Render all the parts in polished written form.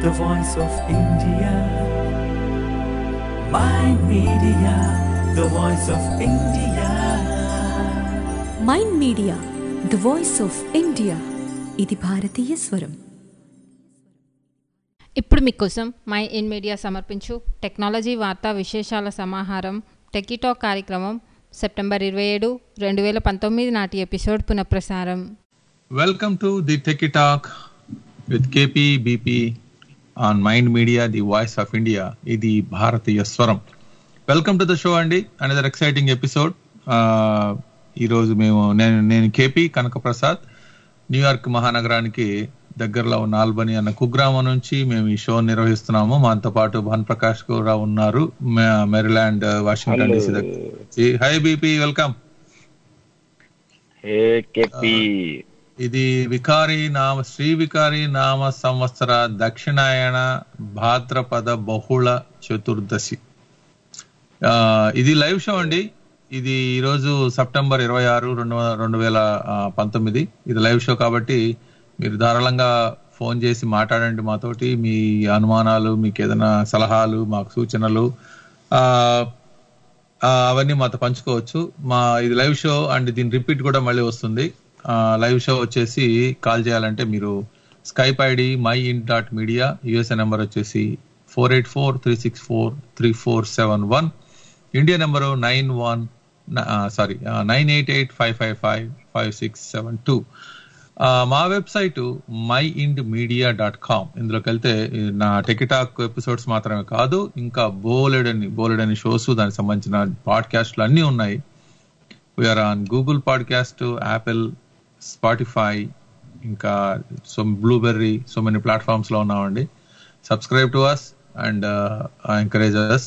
the voice of India. Mind Media, the voice of India. Mind media the voice of India. ఇది భారతీయ స్వరం. ఇప్పుడు మీకోసం my in media సమర్పించు technology వార్తా విశేషాల సమాహారం టెకీటాక్ కార్యక్రమం సెప్టెంబర్ 27, 2019 నాటి ఎపిసోడ్ పునఃప్రసారం. Welcome to the techie talk with KP BP on mind media the voice of India. ఇది భారతీయ స్వరం. వెల్కమ్ టు ద షో అండి. Another exciting episode. ఈరోజు నేను కేపీ కనకప్రసాద్, న్యూయార్క్ మహానగరానికి దగ్గరలో ఉన్న ఆల్బనీ అన్న కుగ్రామం నుంచి మేము ఈ షో నిర్వహిస్తున్నాము. మాతో పాటు భాన్ ప్రకాష్ రావు ఉన్నారు, మెరీల్యాండ్, వాషింగ్టన్ డీసీ దగ్గర. Hi BP, welcome. ఇది శ్రీ వికారి నామ సంవత్సర దక్షిణాయన భాద్రపద బహుళ చతుర్దశి. ఇది లైవ్ షో అండి. ఇది ఈరోజు సెప్టెంబర్ 26, 2019. ఇది లైవ్ షో కాబట్టి మీరు ధారాళంగా ఫోన్ చేసి మాట్లాడండి మాతోటి. మీ అనుమానాలు, మీకు ఏదైనా సలహాలు, మాకు సూచనలు, అవన్నీ మాతో పంచుకోవచ్చు. ఇది లైవ్ షో అండ్ దీని రిపీట్ కూడా మళ్ళీ వస్తుంది. లైవ్ షో వచ్చేసి కాల్ చేయాలంటే మీరు Skype ID myin.media, USA number వచ్చేసి 484-364-3471, ఇండియా నెంబరు 988-555-5672. మా వెబ్సైట్ myindmedia.com. ఇందులోకి వెళ్తే నా టెకీటాక్ ఎపిసోడ్స్ మాత్రమే కాదు, ఇంకా బోలెడని షోస్, దానికి సంబంధించిన పాడ్కాస్ట్లు అన్నీ ఉన్నాయి. We're on Google podcast, Apple, Spotify, ఇంకా బ్లూబెర్రీ, సో మెనీ ప్లాట్ఫామ్స్ లో ఉన్నామండి. Subscribe to us and encourage us.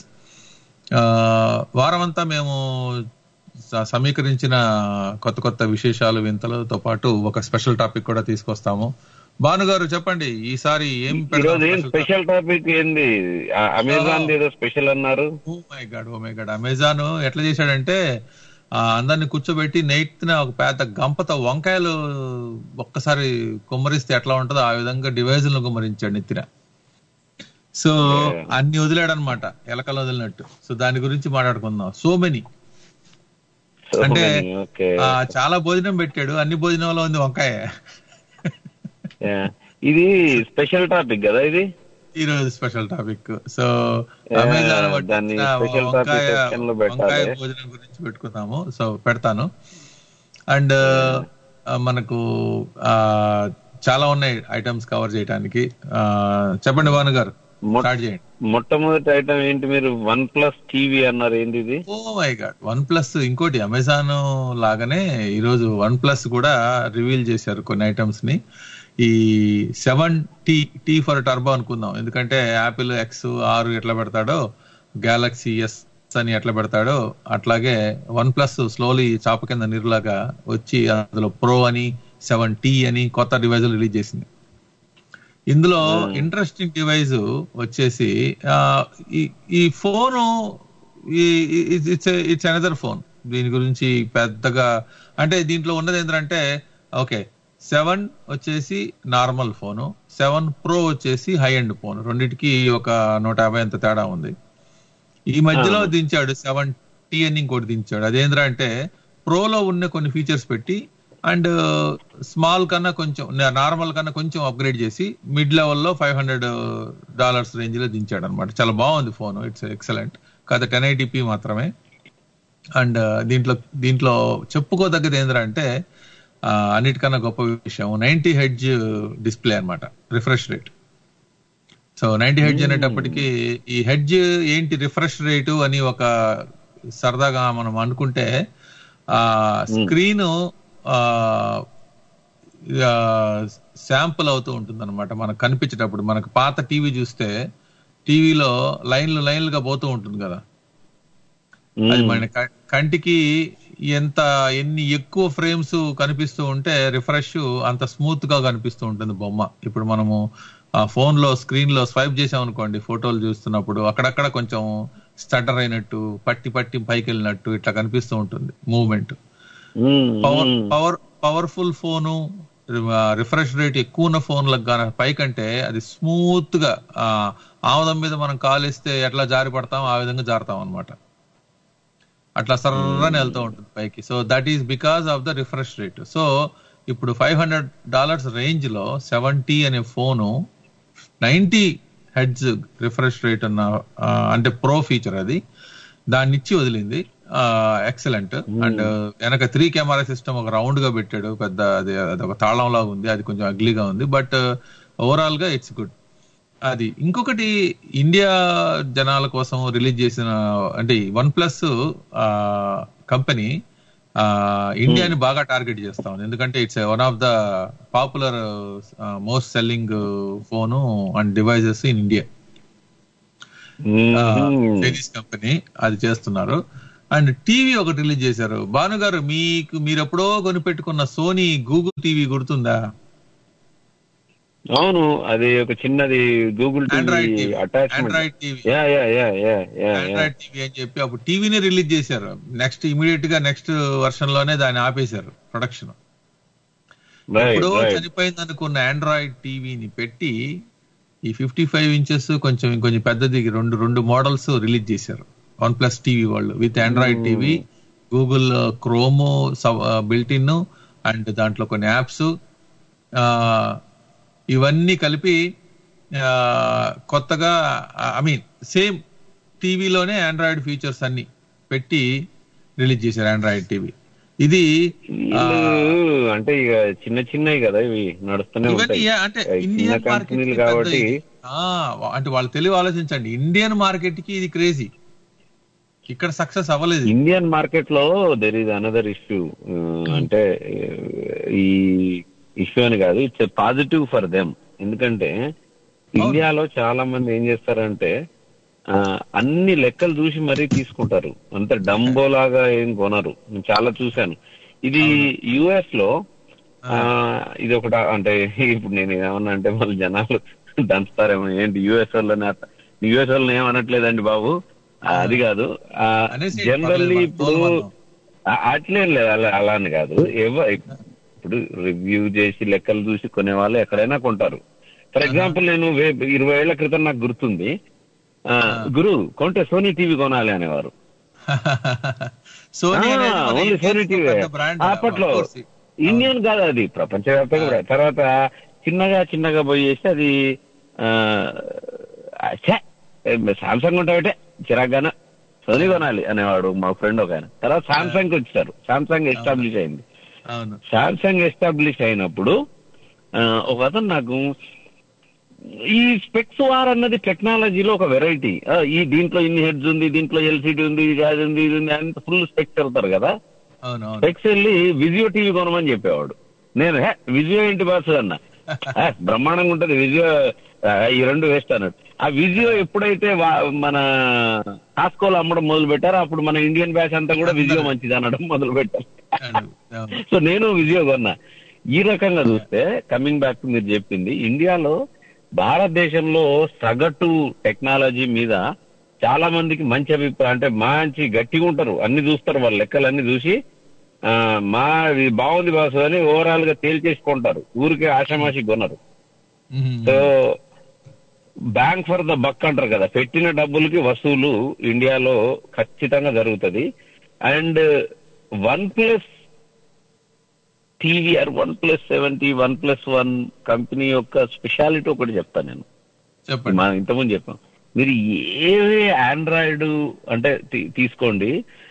వారం అంతా మేము సమీకరించిన కొత్త విశేషాలు, వింతలతో పాటు ఒక స్పెషల్ టాపిక్ కూడా తీసుకొస్తాము. భాను గారు చెప్పండి, ఈసారి ఏం స్పెషల్ టాపిక్ ఏంది? అమెజాన్ ఏదో స్పెషల్ అన్నారు. ఓ మై గాడ్, అమెజాన్ ఎట్లా చేశాడంటే అందరిని కూర్చోబెట్టి నైట్న ఒక పెద్ద గంపతో వంకాయలు ఒక్కసారి కుమ్మరిస్తే ఎట్లా ఉంటుందో ఆ విధంగా డివైజులను కుమ్మరించాడు నెత్తిన. సో అన్ని వదిలాడు అనమాట, ఎలకలు వదిలినట్టు. సో దాని గురించి మాట్లాడుకుందాం. సో మెనీ అంటే చాలా భోజనం పెట్టాడు, అన్ని భోజనంలో ఉంది వంకాయ. ఇది స్పెషల్ టాపిక్ కదా, ఇది ఈ రోజు స్పెషల్ టాపిక్. సో అమెజాన్ వంకాయ భోజనం గురించి పెట్టుకుందాము. సో పెడతాను. అండ్ మనకు చాలా ఉన్నాయి ఐటమ్స్ కవర్ చేయడానికి. చెప్పండి భాను గారు, స్టార్ట్ చేయండి. మొట్టమొదటి ఐటమ్ ఏంటి? మీరు OnePlus టీవీ అన్నారు, ఏంటి ఇది? Oh my god, OnePlus. ఇంకోటి అమెజాన్ లాగానే ఈరోజు OnePlus కూడా రివీల్ చేశారు కొన్ని ఐటమ్స్ ని. ఈ 7T ఫర్ టర్బో అనుకుందాం, ఎందుకంటే యాపిల్ X6 ఎట్లా పెడతాడో, గ్యాలక్సీ S అని ఎట్లా పెడతాడో, అట్లాగే OnePlus స్లోలీ చాప కింద నీరులాగా వచ్చి అందులో ప్రో అని 7T అని కొత్త డివైజ్ రిలీజ్ చేసింది. ఇందులో ఇంట్రెస్టింగ్ డివైజ్ వచ్చేసి ఈ ఫోను ఇట్స్ అనదర్ ఫోన్. దీని గురించి పెద్దగా అంటే దీంట్లో ఉన్నది ఏంటంటే, ఓకే 7 వచ్చేసి నార్మల్ ఫోను, 7 Pro వచ్చేసి హై ఎండ్ ఫోన్. రెండింటికి ఒక 150 అంత తేడా ఉంది. ఈ మధ్యలో దించాడు 7T అని ఇంకోటి దించాడు. అదేంద్రా అంటే ప్రోలో ఉన్న కొన్ని ఫీచర్స్ పెట్టి అండ్ స్మాల్ కన్నా కొంచెం, నార్మల్ కన్నా కొంచెం అప్గ్రేడ్ చేసి మిడ్ లెవెల్లో $500 రేంజ్ లో దించాడు అనమాట. చాలా బాగుంది ఫోన్, ఇట్స్ ఎక్సలెంట్. కాదు 1080p మాత్రమే. అండ్ దీంట్లో చెప్పుకోదగ్గది ఏంటంటే అన్నిటికన్నా గొప్ప విషయం 90 Hz డిస్ప్లే అనమాట, రిఫ్రెష్ రేట్. సో 90 Hz అనేటప్పటికి ఈ హెడ్జ్ ఏంటి, రిఫ్రెష్ రేటు అని ఒక సరదాగా మనం అనుకుంటే, స్క్రీన్ శాంపుల్ అవుతూ ఉంటుంది అనమాట మనకు కనిపించేటప్పుడు. మనకు పాత టీవీ చూస్తే టీవీలో లైన్లుగా పోతూ ఉంటుంది కదా, అది మన కంటికి ఎన్ని ఎక్కువ ఫ్రేమ్స్ కనిపిస్తూ ఉంటే రిఫ్రెష్ అంత స్మూత్ గా కనిపిస్తూ ఉంటుంది బొమ్మ. ఇప్పుడు మనము ఫోన్ లో స్క్రీన్ లో స్వైప్ చేసాం అనుకోండి, ఫోటోలు చూస్తున్నప్పుడు అక్కడక్కడ కొంచెం స్టటర్ అయినట్టు, పట్టి పైకి వెళ్ళినట్టు ఇట్లా కనిపిస్తూ ఉంటుంది movement. Powerful phone, refresh rate ఎక్కువ ఉన్న ఫోన్లకు కానీ పైకంటే అది స్మూత్ గా ఆముదం మీద మనం కాలిస్తే ఎట్లా జారి పడతాం ఆ విధంగా జారుతాం అనమాట. అట్లా సర్రని వెళ్తూ ఉంటుంది పైకి. So that is because of the refresh rate. So ఇప్పుడు $500 రేంజ్ లో 70 అనే ఫోను 90 హెడ్స్ రిఫ్రెష్ రేట్ ఉన్న అంటే ప్రో ఫీచర్ అది, దాన్ని ఇచ్చి వదిలింది. ఎక్సలెంట్. అండ్ వెనక 3 కెమెరా సిస్టమ్ ఒక రౌండ్ గా పెట్టాడు, పెద్ద అది ఒక తాళం లాగా ఉంది, అది కొంచెం అగ్లీగా ఉంది, బట్ ఓవరాల్ గా ఇట్స్ గుడ్. అది ఇంకొకటి ఇండియా జనాల కోసం రిలీజ్ చేసిన అంటే OnePlus కంపెనీ ఇండియాని బాగా టార్గెట్ చేస్తా ఉంది. ఎందుకంటే it's one of the popular most selling phone and devices in India. Chinese company అది చేస్తున్నారు. అండ్ టీవీ ఒకటి రిలీజ్ చేశారు. భాను గారు, మీరు ఎప్పుడో కొనిపెట్టుకున్న సోనీ గూగుల్ టీవీ గుర్తుందా? అవును, అది ఒక చిన్నది Google Android TV TV attachment. Android TV అని చెప్పి అప్పుడు టీవీని రిలీజ్ చేశారు. నెక్స్ట్ ఇమీడియట్ గా నెక్స్ట్ వర్షన్ లోనే దాన్ని ఆపేశారు ప్రొడక్షన్. ఎప్పుడో చనిపోయింది అనుకున్న ఆండ్రాయిడ్ టీవీని పెట్టి ఈ 55 ఇంచెస్ కొంచెం పెద్దది రెండు మోడల్స్ రిలీజ్ చేశారు OnePlus టీవీ వాళ్ళు, with Android TV, Google Chrome built in, and దాంట్లో కొన్ని యాప్స్ ఇవన్నీ కలిపి కొత్తగా సేమ్ టీవీలోనే ఆండ్రాయిడ్ ఫీచర్స్ అన్ని పెట్టి రిలీజ్ చేశారు ఆండ్రాయిడ్ టీవీ. ఇది అంటే ఇక చిన్నవి కదా ఇవి నడుస్తూనే ఉంటాయి. అంటే ఇండియన్ మార్కెట్ కాబట్టి అంటే వాళ్ళు తెలివి ఆలోచించండి, ఇండియన్ మార్కెట్ కి ఇది క్రేజీ, ఇక్కడ సక్సెస్ అవ్వలేదు. ఇండియన్ మార్కెట్ లో దెర్ ఈజ్ అనదర్ ఇష్యూ. అంటే ఈ ఇష్యూ అని కాదు, ఇట్స్ పాజిటివ్ ఫర్ దెమ్. ఎందుకంటే ఇండియాలో చాలా మంది ఏం చేస్తారంటే అన్ని లెక్కలు చూసి మరీ తీసుకుంటారు, అంత డంబో లాగా ఏం కొనరు. నేను చాలా చూశాను. ఇది యుఎస్ లో ఇది ఒకటి. అంటే ఇప్పుడు నేను ఏమన్నా అంటే మళ్ళీ జనాలు దంచుతారేమో, ఏంటి యుఎస్ వాళ్ళని ఏమనట్లేదండి బాబు, అది కాదు. జనరల్లీ ఇప్పుడు అట్లేం లేదు, అలా అని కాదు. ఇప్పుడు రివ్యూ చేసి లెక్కలు చూసి కొనే వాళ్ళు ఎక్కడైనా కొంటారు. ఫర్ ఎగ్జాంపుల్ నేను 20 ఏళ్ల క్రితం నాకు గుర్తుంది, గురు కొంటే సోనీ టీవీ కొనాలి అనేవారు. ఓన్లీ సోనీ టీవీ అప్పట్లో. ఇండియన్ కాదు, అది ప్రపంచవ్యాప్తంగా. తర్వాత చిన్నగా పోయేసి అది సామ్సంగ్ ఉంటాబట్టే చిరాగ్గాన సోనీ కొనాలి అనేవాడు మా ఫ్రెండ్ ఒక ఆయన. తర్వాత సామ్సంగ్ వచ్చారు, సామ్సంగ్ ఎస్టాబ్లిష్ అయింది. సామ్సంగ్ ఎస్టాబ్లిష్ అయినప్పుడు ఒక అతను నాకు ఈ స్పెక్స్ వార్ అన్నది టెక్నాలజీలో ఒక వెరైటీ. ఈ దీంట్లో ఇన్ని హెడ్స్ ఉంది, దీంట్లో ఎల్సిడి ఉంది, ఇది ఉంది, ఇది ఉంది అని ఫుల్ స్పెక్స్ వెళ్తారు కదా. స్పెక్స్ వెళ్ళి విజియో టీవీ కొనమని చెప్పేవాడు. నేను విజియో ఏంటి బాస్ అన్న, బ్రహ్మాండంగా ఉంటది విజియో, ఈ రెండు వేస్ట్ అన్నట్టు. ఆ విజియో ఎప్పుడైతే మన కాస్కోలో అమ్మడం మొదలు పెట్టారో అప్పుడు మన ఇండియన్ బ్యాచ్ అంతా కూడా విజియో మంచిది అనడం మొదలు పెట్టారు. సో నేను విజియో కొన్నా. ఈ రకంగా చూస్తే కమింగ్ బ్యాక్ టు మీరు చెప్పింది, ఇండియాలో భారతదేశంలో సగటు టెక్నాలజీ మీద చాలా మందికి మంచి అభిప్రాయం, అంటే మంచి గట్టిగా ఉంటారు, అన్ని చూస్తారు, వాళ్ళ లెక్కలన్నీ చూసి ఇది బాగుంది బాసు అని ఓవరాల్ గా తేల్చేసుకుంటారు, ఊరికే ఆషామాషి కొనరు. So bang for the buck అంటారు కదా, పెట్టిన డబ్బులకి వసూలు ఇండియాలో ఖచ్చితంగా జరుగుతుంది. And OnePlus TV OnePlus 70, OnePlus 1 company యొక్క స్పెషాలిటీ ఒకటి చెప్తాను నేను. మనం ఇంతకుముందు చెప్పాం, మీరు ఏ ఆండ్రాయిడ్ అంటే తీసుకోండి,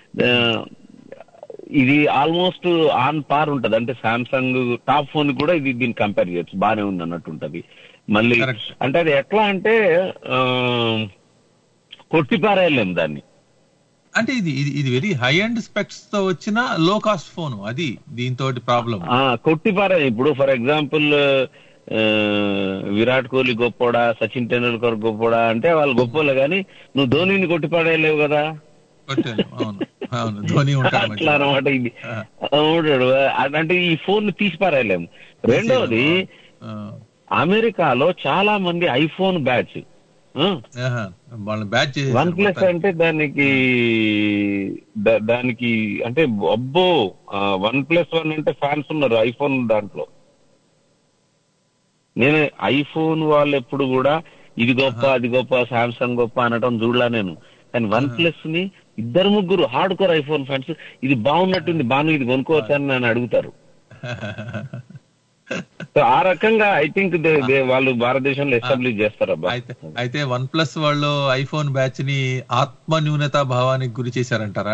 ఇది ఆల్మోస్ట్ ఆన్ పార్ ఉంటది. అంటే సామ్సంగ్ టాప్ ఫోన్ కూడా ఇది దీన్ని కంపేర్ చేయొచ్చు, బాగానే ఉంది అన్నట్టు ఉంటది. మళ్ళీ అంటే అది ఎట్లా అంటే కొట్టిపారేయలేము దాన్ని. అంటే ఇది వెరీ హై అండ్ స్పెక్స్ తో వచ్చిన లో కాస్ట్ ఫోన్, అది దీంతో ప్రాబ్లం. కొట్టిపారే. ఇప్పుడు ఫర్ ఎగ్జాంపుల్ విరాట్ కోహ్లీ గొప్పోడా, సచిన్ టెండూల్కర్ గొప్పోడా అంటే వాళ్ళు గొప్పోలే, కానీ నువ్వు ధోనిని కొట్టిపాడేయలేవు కదా. అట్లా అనమాట ఇది. అంటే ఈ ఫోన్ తీసి పారేయలేము. రెండోది, అమెరికాలో చాలా మంది ఐఫోన్ బ్యాచ్ OnePlus అంటే దానికి అంటే అబ్బో OnePlus 1 అంటే ఫ్యాన్స్ ఉన్నారు ఐఫోన్ దాంట్లో. నేను ఐఫోన్ వాళ్ళు ఎప్పుడు కూడా ఇది గొప్ప అది గొప్ప సామ్సంగ్ గొప్ప అనటం చూడలా నేను. కానీ వన్ ప్లస్ ని 2-3 హార్డ్ కోర్ ఐఫోన్ ఫ్యాన్స్ ఇది బాగున్నట్టుంది, బాను ఇది కొనుక్కోవచ్చు అని నన్ను అడుగుతారు. సో ఆ రకంగా ఐ థింక్ వాళ్ళు భారతదేశంలో ఎస్టాబ్లిష్ చేస్తారబ్బా. అయితే వన్ ప్లస్ వాళ్ళు ఐఫోన్ బ్యాచ్ ని ఆత్మ న్యూనతా భావానికి గురి చేశారంటారా?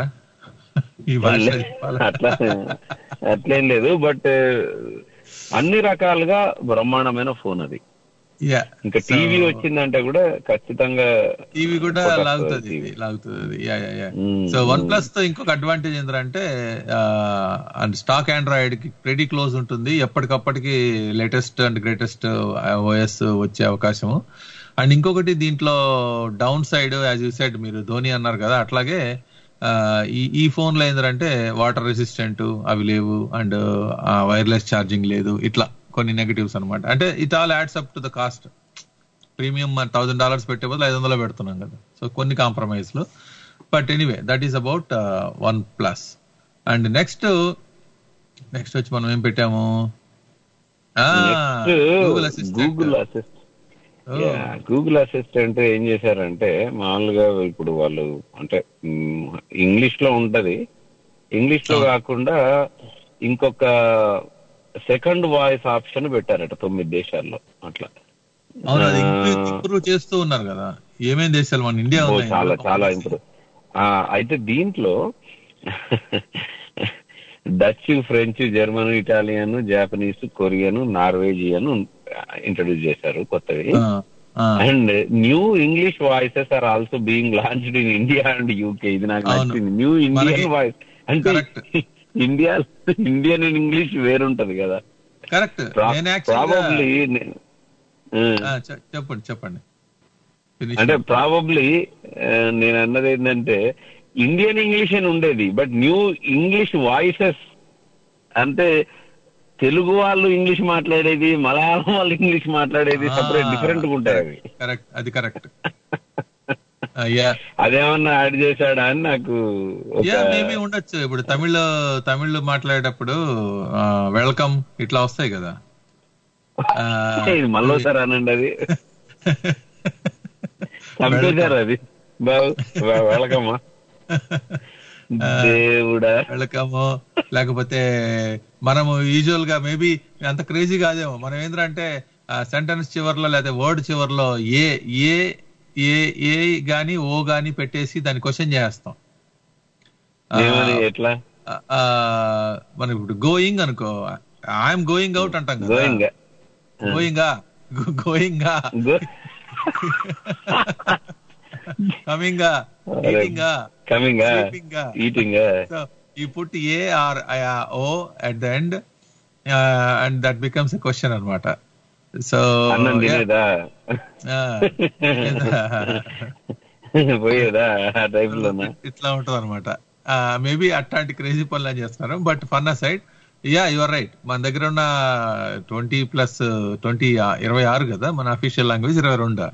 అట్లేం లేదు, బట్ అన్ని రకాలుగా బ్రహ్మాండమైన ఫోన్ అది. ఇంకా టీవీ వచ్చిందంటే కూడా ఖచ్చితంగా టీవీ కూడా లాగుతుంది. సో వన్ ప్లస్ తో ఇంకొక అడ్వాంటేజ్ ఏంటంటే స్టాక్ ఆండ్రాయిడ్ కి ప్రెడీ క్లోజ్ ఉంటుంది, ఎప్పటికప్పటికి లేటెస్ట్ అండ్ గ్రేటెస్ట్ ఓఎస్ వచ్చే అవకాశం. అండ్ ఇంకొకటి దీంట్లో downside as you said, మీరు ధోని అన్నారు కదా, అట్లాగే ఈ ఫోన్ లో ఏంటంటే వాటర్ రెసిస్టెంట్ అవి లేవు, అండ్ వైర్లెస్ ఛార్జింగ్ లేదు, ఇట్లా కొన్ని నెగటివ్స్ అనమాట. అంటే it all adds up to the cost. Premium $1,000 పెట్టే బదులు 500 పెడుతున్నాం కదా, సో కొన్ని కాంప్రమైజ్లు. But anyway that is about OnePlus. And next వచ్చి మనం ఏం పెట్టాము, గూగుల్ అసిస్టెంట్ ఏం చేశారంటే, మామూలుగా ఇప్పుడు వాళ్ళు అంటే ఇంగ్లీష్ లో ఉంటది, ఇంగ్లీష్ లో కాకుండా ఇంకొక సెకండ్ వాయిస్ ఆప్షన్ పెట్టారట 9 దేశాల్లో అట్లా. ఇంప్రూవ్ చేస్తూ ఉన్నారు కదా, ఏమేం దేశాలు, మన ఇండియా చాలా చాలా ఇంప్రూవ్. అయితే దీంట్లో Dutch, French, German, Italian, Japanese, Korean, Norwegian introduce చేశారు కొత్తవి. And new English voices are also being launched in India and UK. ఇది నాకు నచ్చింది, న్యూ ఇండియన్ వాయిస్. అంటే ఇండియన్ అండ్ ఇంగ్లీష్ వేరుంటది కదా. కరెక్ట్. ప్రాబబ్లీ చెప్పండి. అంటే ప్రాబబ్లీ నేను అన్నది ఏంటంటే, ఇండియన్ ఇంగ్లీష్ అని ఉండేది, బట్ న్యూ ఇంగ్లీష్ వాయిసెస్ అంటే తెలుగు వాళ్ళు ఇంగ్లీష్ మాట్లాడేది, మలయాళం వాళ్ళు ఇంగ్లీష్ మాట్లాడేది సపరేట్ డిఫరెంట్ గా ఉంటాయి అవి. కరెక్ట్, అది కరెక్ట్. అదేమన్నా యాడ్ చేశాడా అని నాకు మేబీ ఉండొచ్చు. ఇప్పుడు తమిళ్ మాట్లాడేటప్పుడు వెల్కమ్ ఇట్లా వస్తాయి కదా. మళ్ళోసారి అనండి, అది చంపేశారు అది. వెల్కమా దేవుడా, వెల్కమ్. లేకపోతే మనము యూజువల్ గా మేబీ అంత క్రేజీ కాదేమో, మనం ఏంటంటే సెంటెన్స్ చివర్లో లేదా వర్డ్ చివర్లో ఏ గాని ఓ గాని పెట్టేసి దాన్ని క్వశ్చన్ చేస్తాం. ఎట్లా మనం ఇప్పుడు గోయింగ్ అనుకో, ఐఎమ్ గోయింగ్ అవుట్ అంటాం కదా, గోయింగా కమింగా, ఈటింగా. So you put A or O at the end, and that becomes a question అన్నమాట. సో ఇట్లా ఉంటది అనమాట. మేబీ అట్లాంటి క్రేజీ పనులు అని చేస్తున్నారు. But fun side, you are right. మన దగ్గర ఉన్న 26 కదా మన అఫీషియల్ లాంగ్వేజ్, 22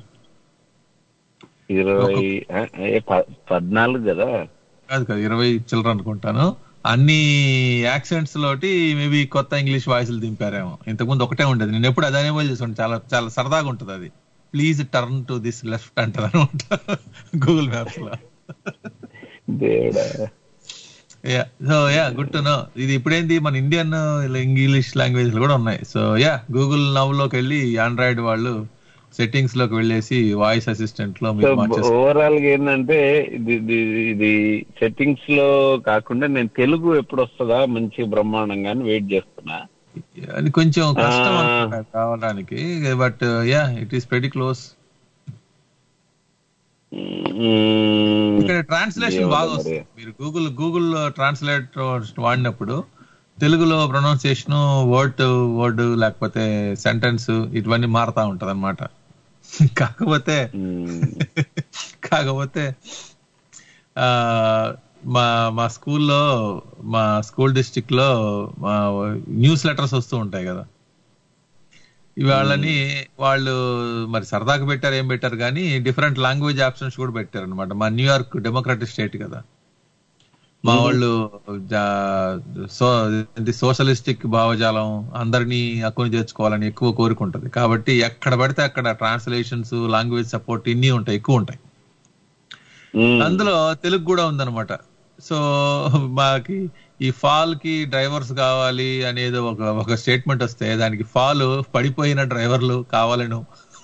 14 కదా, కాదు 20 చిల్లర అనుకుంటాను. అన్ని యాక్సెంట్స్ లోటి మేబీ కొత్త ఇంగ్లీష్ వాయిస్లు దింపారేమో. ఇంతకుముందు ఒకటే ఉండేది, నేను ఎప్పుడు అదే అనేబుల్ చేసాను. చాలా చాలా సరదాగా ఉంటది అది. Please turn to this left అంటారు అనమాట గూగుల్ మ్యాప్స్ లో. So good to know. ఇది ఇప్పుడేంది, మన ఇండియన్ ఇంగ్లీష్ లాంగ్వేజ్ కూడా ఉన్నాయి. సో గూగుల్ నవ్ లోకి వెళ్ళి ఆండ్రాయిడ్ వాళ్ళు సెట్టింగ్స్ లోకి వెళ్ళేసి వాయిస్ అసిస్టెంట్ లో ఓవరాల్ గా ఏంటంటే, ఇది సెట్టింగ్స్ లో కాకుండా నేను తెలుగు ఎప్పుడు వస్తుందా మంచి బ్రహ్మాండంగా వెయిట్ చేస్తున్నా. అది కొంచెం కష్టం కావడానికి, but it is pretty close. ఇక్కడ ట్రాన్స్లేషన్ బాగా వస్తుంది. మీరు గూగుల్ ట్రాన్స్లేట్ వాడినప్పుడు తెలుగులో ప్రొనౌన్సియేషన్, వర్డ్ లేకపోతే సెంటెన్స్ ఇవన్నీ మారుతా ఉంటది అనమాట. కాకపోతే మా స్కూల్లో, మా స్కూల్ డిస్ట్రిక్ట్ లో న్యూస్ లెటర్స్ వస్తూ ఉంటాయి కదా. ఇవాళ్ళని వాళ్ళు మరి సరదాగా పెట్టారు, ఏం పెట్టారు కానీ డిఫరెంట్ లాంగ్వేజ్ ఆప్షన్స్ కూడా పెట్టారు అనమాట. మా న్యూయార్క్ డెమోక్రాటిక్ స్టేట్ కదా, మా వాళ్ళు సోషలిస్టిక్ భావజాలం అందరినీ హక్కుని చేర్చుకోవాలని ఎక్కువ కోరిక ఉంటుంది. కాబట్టి ఎక్కడ పడితే అక్కడ ట్రాన్స్లేషన్స్, లాంగ్వేజ్ సపోర్ట్ ఇన్ని ఉంటాయి, ఎక్కువ ఉంటాయి. అందులో తెలుగు కూడా ఉందన్నమాట. సో మాకి ఈ ఫాల్ కి డ్రైవర్స్ కావాలి అనేది ఒక స్టేట్మెంట్ వస్తే దానికి ఫాల్ పడిపోయిన డ్రైవర్లు కావాలను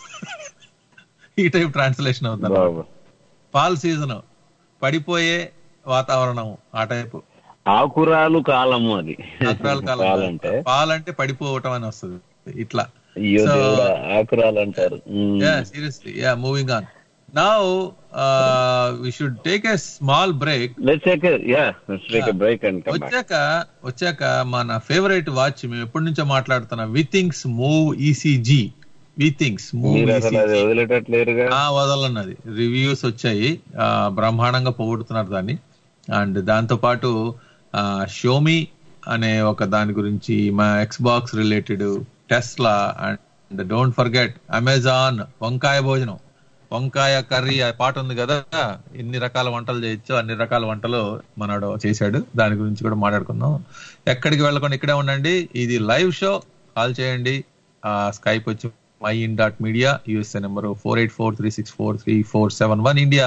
ఈ టైప్ ట్రాన్స్లేషన్ అవుతుంది. ఫాల్ సీజన్, పడిపోయే వాతావరణం, ఆ టైపు. ఆకురాలు కాలము, అది ఆకురాలు కాలం. ఫాల్ అంటే పడిపోవటం అని వస్తుంది ఇట్లా. ఆకురాలు అంటారు. Seriously, moving on. Now we should take a small break. Let's take a break and come back. వచ్చాక మన ఫేవరెట్ వాచ్ మేము ఎప్పటి నుంచో మాట్లాడుతున్నా, Withings move ECG. Withings move వదలన్నది రివ్యూస్ వచ్చాయి, బ్రహ్మాండంగా పొగుడుతున్నారు దాన్ని. అండ్ దాంతో పాటు షోమీ అనే ఒక దాని గురించి, మా Xbox related, Tesla, and don't forget Amazon వంకాయ భోజనం, వంకాయ కర్రీ ఆ పాట ఉంది కదా, ఎన్ని రకాల వంటలు చేయొచ్చు అన్ని రకాల వంటలు మనడు చేశాడు. దాని గురించి కూడా మాట్లాడుకుందాం. ఎక్కడికి వెళ్ళకుండా ఇక్కడే ఉండండి. ఇది లైవ్ షో. కాల్ చేయండి. స్కైప్ వచ్చి myin.media, USA నెంబరు 4843643471, ఇండియా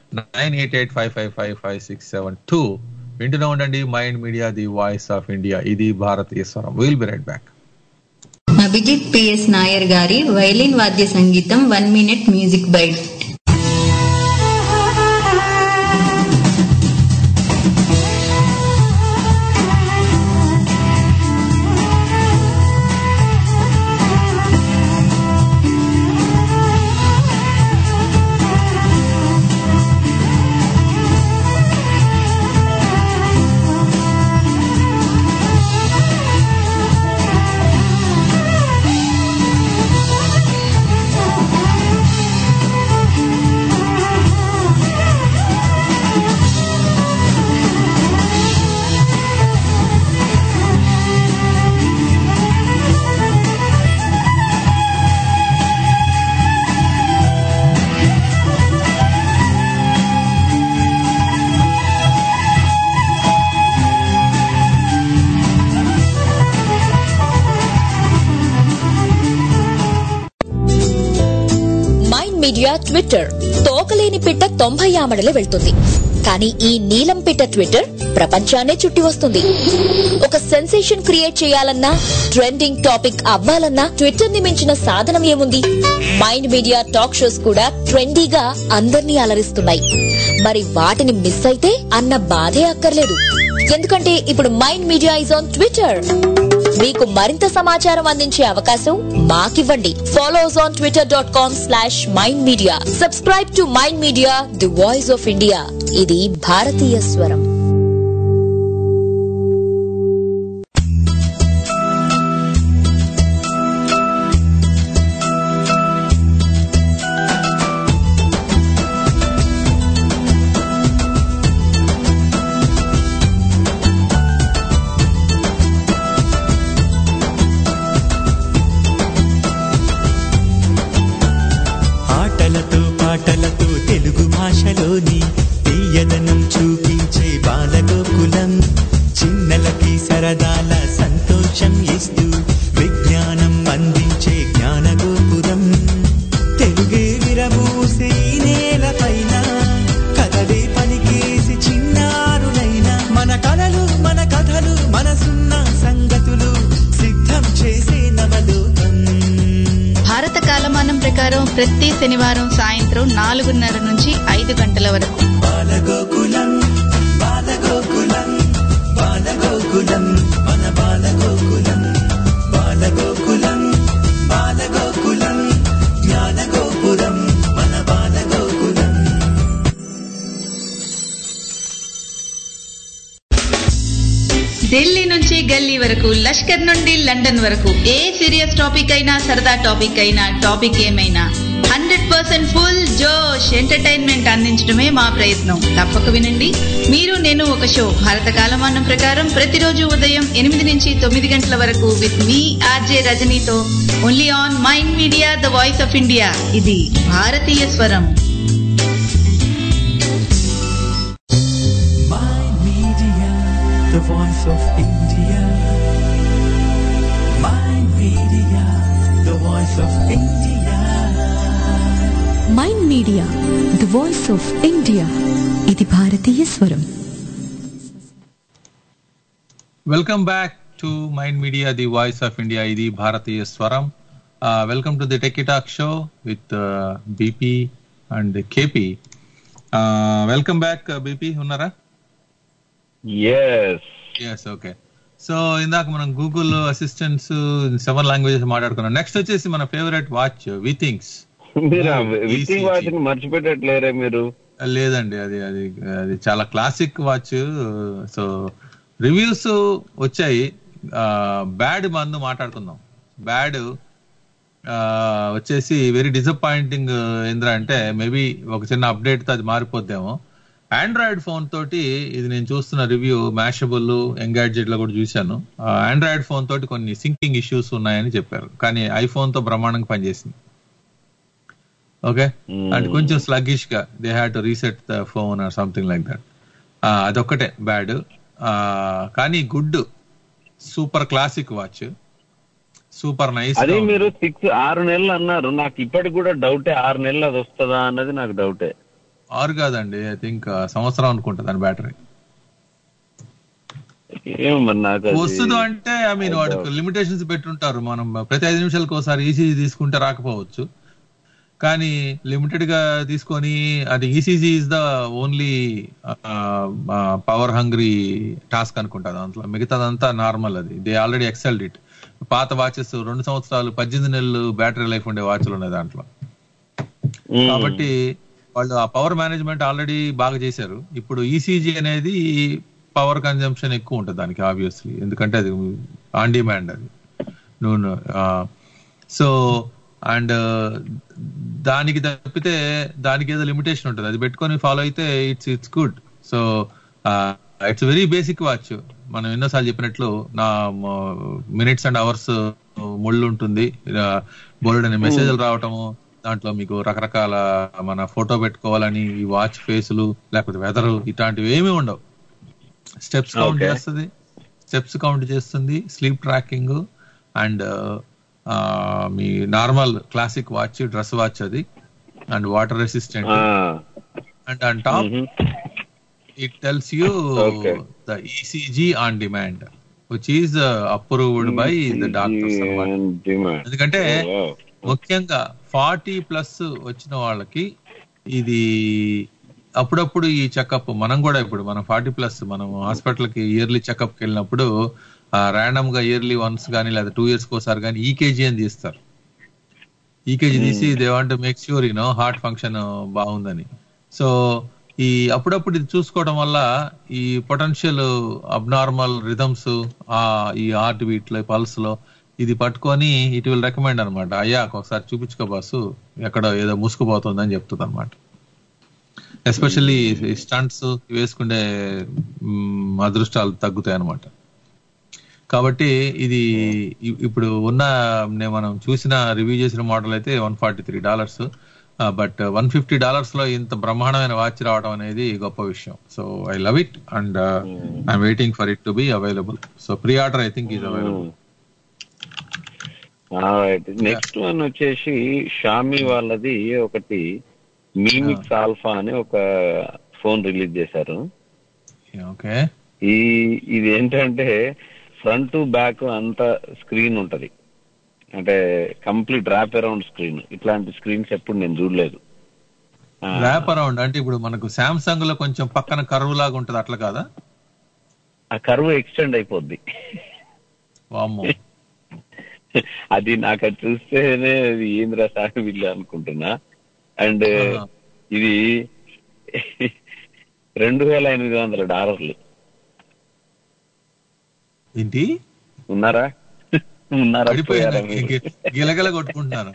9885555672. వింటూనే ఉండండి mind media, the voice of India. ఇది భారతీయ స్వరం. Will be right back. Abhijit PS Nair గారి వైలిన్ వాద్య సంగీతం 1 minute music bite. Media Twitter, తోకలేని పిట్ట 90 ఆమడలే వెళ్తుంది. కానీ ఈ నీలం పిట్ట ట్విట్టర్ ప్రపంచాన్నే చుట్టి వస్తుంది. ఒక సెన్సేషన్ క్రియేట్ చేయాలన్నా, ట్రెండింగ్ టాపిక్ అవ్వాలన్నా ట్విట్టర్ ని మించిన సాధనం ఏముంది? మైండ్ మీడియా టాక్ షోస్ కూడా ట్రెండీగా అందర్నీ అలరిస్తున్నాయి. మరి వాటిని మిస్ అయితే అన్న బాధే అక్కర్లేదు. ఎందుకంటే ఇప్పుడు Mind Media is on Twitter. మీకు మరింత సమాచారం అందించే అవకాశం మాకివ్వండి. Follow us on twitter.com/mindmedia. Subscribe to Mind media, the voice of India. ఇది భారతీయ స్వరం. పాటలతో తెలుగు భాషలోని తీయదనం చూపించే బాలగోకులం, చిన్నలకి సరదాల సంతోషం ఇస్తూ విజ్ఞానం అందించే జ్ఞానగోపురం. తెలుగే విరబూసే నేలపైన కథలే పలికేసి చిన్నారులైన మన కలలు మన కథలు మనసున్న సంగతులు సిద్ధం చేసే నవలోకం. భారత కాలమానం ప్రకారం ప్రతి శనివారం సాయంత్రం 4:30 నుంచి 5 గంటల వరకు బాలగోకులం బాలగోకులం బాలగోకులం మన బాలగోకులం బాలగోకులం బాలగోకులం జ్ఞానగోపురం మన బాలగోకులం. ఢిల్లీ నుంచి గల్లీ వరకు, లష్కర్ నుండి లండన్ వరకు, ఏ సీరియస్ టాపిక్ అయినా సరదా టాపిక్ అయినా, టాపిక్ ఏమైనా 100% ఫుల్ జోష్ ఎంటర్టైన్మెంట్ అందించడమే మా ప్రయత్నం. తప్పక వినండి. మీరు నేను ఒక షో భారత కాలమానం ప్రకారం ప్రతిరోజు ఉదయం 8 నుంచి 9 గంటల వరకు విత్ మీ RJ రజనీతో only on mind Media, the voice of India. ఇది భారతీయ స్వరం. Mind Media, voice of India. Mind Media, the voice of India. Mind media the voice of India. ఇది భారతీయ స్వరం. Welcome back to Mind media the voice of India. ఇది భారతీయ స్వరం. Welcome to the techie talk show with BP and KP. Welcome back BP, ఉన్నారా? Yes, okay. So ఇందాక మనం Google assistants 7 languages మాట్లాడుకున్నాం. నెక్స్ట్ వచ్చేసి మన ఫేవరెట్ వాచ్ విథింగ్స్. మర్చిపెట్టట్లేరే మీరు? లేదండి, అది అది అది చాలా క్లాసిక్ వాచ్. సో రివ్యూస్ వచ్చాయి. బ్యాడ్ మందు మాట్లాడుకుందాం. బ్యాడ్ వచ్చేసి వెరీ డిసప్పాయింటింగ్ ఏంద్రా అంటే, మేబీ ఒక చిన్న అప్డేట్ తో అది మారిపోద్దేమో. ఆండ్రాయిడ్ ఫోన్ తోటి ఇది నేను చూస్తున్న రివ్యూ, మ్యాషబుల్ ఎంగాడ్జెట్ లో కూడా చూశాను. ఆండ్రాయిడ్ ఫోన్ తోటి కొన్ని సింకింగ్ ఇష్యూస్ ఉన్నాయని చెప్పారు, కానీ ఐఫోన్ తో బ్రహ్మాండంగా పనిచేసింది. ఓకే, అండ్ కొంచెం స్లగ్గిష్ గా they had to reset the phone or something like that. అదొక్కటే బ్యాడ్. కానీ good, super classic watch, super nice. అది మీరు 6 నెలలు అన్నారు, నాకు ఇప్పటికి కూడా డౌటే. 6 నెలలు అది వస్తుందా అన్నది నాకు డౌటే. 6 కాదండి, ఐ థింక్ సంవత్సరం అనుకుంటా దాని బ్యాటరీ. ఏమో నాకు వస్తుందో అంటే, ఐ మీన్ వాడికి లిమిటేషన్స్ పెట్టుంటారు. మనం ప్రతి 5 నిమిషాలకు ఒకసారి ఈసీజీ తీసుకుంటే రాకపోవచ్చు, కానీ లిమిటెడ్ గా తీసుకొని, అది ECG is the only power hungry task అనుకుంటా. దాంట్లో మిగతాదంతా నార్మల్. అది దే ఆల్రెడీ ఎక్సెల్డ్ ఇట్. పాత వాచెస్ 2 సంవత్సరాలు 18 నెలలు బ్యాటరీ లైఫ్ ఉండే వాచ్లు ఉన్నాయి దాంట్లో. కాబట్టి వాళ్ళు ఆ పవర్ మేనేజ్మెంట్ ఆల్రెడీ బాగా చేశారు. ఇప్పుడు ఈసీజీ అనేది పవర్ కన్జంప్షన్ ఎక్కువ ఉంటుంది దానికి, ఆబ్వియస్లీ, ఎందుకంటే అది ఆన్ డిమాండ్. అది సో అండ్ దానికి తప్పితే దానికి ఏదో లిమిటేషన్ ఉంటుంది, అది పెట్టుకొని ఫాలో అయితే it's good. So it's very basic watch. మనం ఎన్నోసార్లు చెప్పినట్లు, నా మినిట్స్ అండ్ అవర్స్ ముళ్ళు ఉంటుంది, బోల్డ్ అనే మెసేజ్లు రావటము, దాంట్లో మీకు రకరకాల మన ఫోటో పెట్టుకోవాలని ఈ వాచ్ ఫేసులు, లేకపోతే వెదరు, ఇట్లాంటివి ఏమీ ఉండవు. స్టెప్స్ కౌంట్ చేస్తుంది, స్లీప్ ట్రాకింగ్, అండ్ మీ normal classic watch, dress watch అది, and water resistant. And on top it tells you the ECG on demand, which is approved by the doctors అన్నమాట. ఎందుకంటే ముఖ్యంగా 40+ వచ్చిన వాళ్ళకి ఇది అప్పుడప్పుడు ఈ చెకప్, మనం కూడా ఇప్పుడు మనం 40+, మనం హాస్పిటల్ కి ఇయర్లీ చెకప్ కి వెళ్ళినప్పుడు ర్యాండమ్ గా ఇయర్లీ వన్స్ కానీ లేదా 2 years ఒకసారి కానీ ఈకేజీ అని తీస్తారు. ఈకేజీ తీసి they want to make sure heart function బాగుందని. సో ఈ అప్పుడప్పుడు ఇది చూసుకోవడం వల్ల ఈ పొటెన్షియల్ అబ్నార్మల్ రిథమ్స్, ఈ హార్ట్ బీట్ లో, పల్స్ లో ఇది పట్టుకొని ఇట్ విల్ రికమెండ్ అనమాట. అయ్యా ఒకసారి చూపించుకో బాసు, ఎక్కడ ఏదో ముసుకుపోతుందని చెప్తుంది అనమాట. ఎస్పెషల్లీ స్టంట్స్ వేసుకునే అదృష్టాలు తగ్గుతాయి అనమాట. కాబట్టి ఇది ఇప్పుడు ఉన్న మనం చూసిన రివ్యూ చేసిన మోడల్ అయితే $143, బట్ $150 లో ఇంత బ్రహ్మాండమైన వాచ్ రావడం అనేది గొప్ప విషయం. So I love it and I'm waiting for it to be available. So preorder I think is available. Next one వచ్చేసి షామీ వాళ్ళది ఒకటి మీమిక్స్ ఆల్ఫా అని ఒక ఫోన్ రిలీజ్ చేశారు. ఓకే, ఇది ఏంటంటే ఫ్రంట్ బ్యాక్ అంతా స్క్రీన్ ఉంటది, అంటే కంప్లీట్ ర్యాప్ అరౌండ్ స్క్రీన్. ఇట్లాంటి స్క్రీన్స్ ఎప్పుడు నేను చూడలేదు. ర్యాప్ అరౌండ్ అంటే ఇప్పుడు మనకు సామ్సంగ్ లో కొంచెం పక్కన కర్వ్ లాగా ఉంటది, అట్లా కాదా? ఆ కర్వ్ ఎక్స్టెండ్ అయిపోద్ది. వామ్మో, అది నాకు అది చూస్తేనే అది ఏంద్రా సాగు వీళ్ళు అనుకుంటున్నా. అండ్ ఇది $2,800. ఏంటి, ఉన్నారా? గిలగల కొట్టుకుంటున్నాను.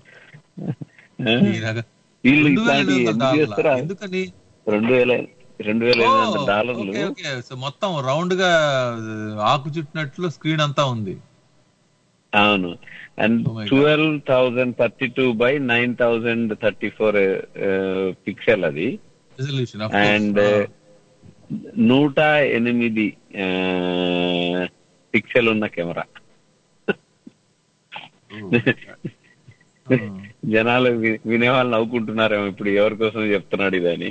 వీళ్ళు ఇట్లాంటి ఎందుకని $2,500 మొత్తం రౌండ్ గా ఆకు చుట్టినట్లు స్క్రీన్ అంతా ఉంది. అవును, అండ్ 12,032 by 9,034 పిక్సెల్ అది. అండ్ 108 పిక్సెల్ ఉన్న కెమెరా. జనాలు వినేవాళ్ళు నవ్వుకుంటున్నారేమో ఇప్పుడు ఎవరి కోసం చెప్తున్నాడు ఇదని.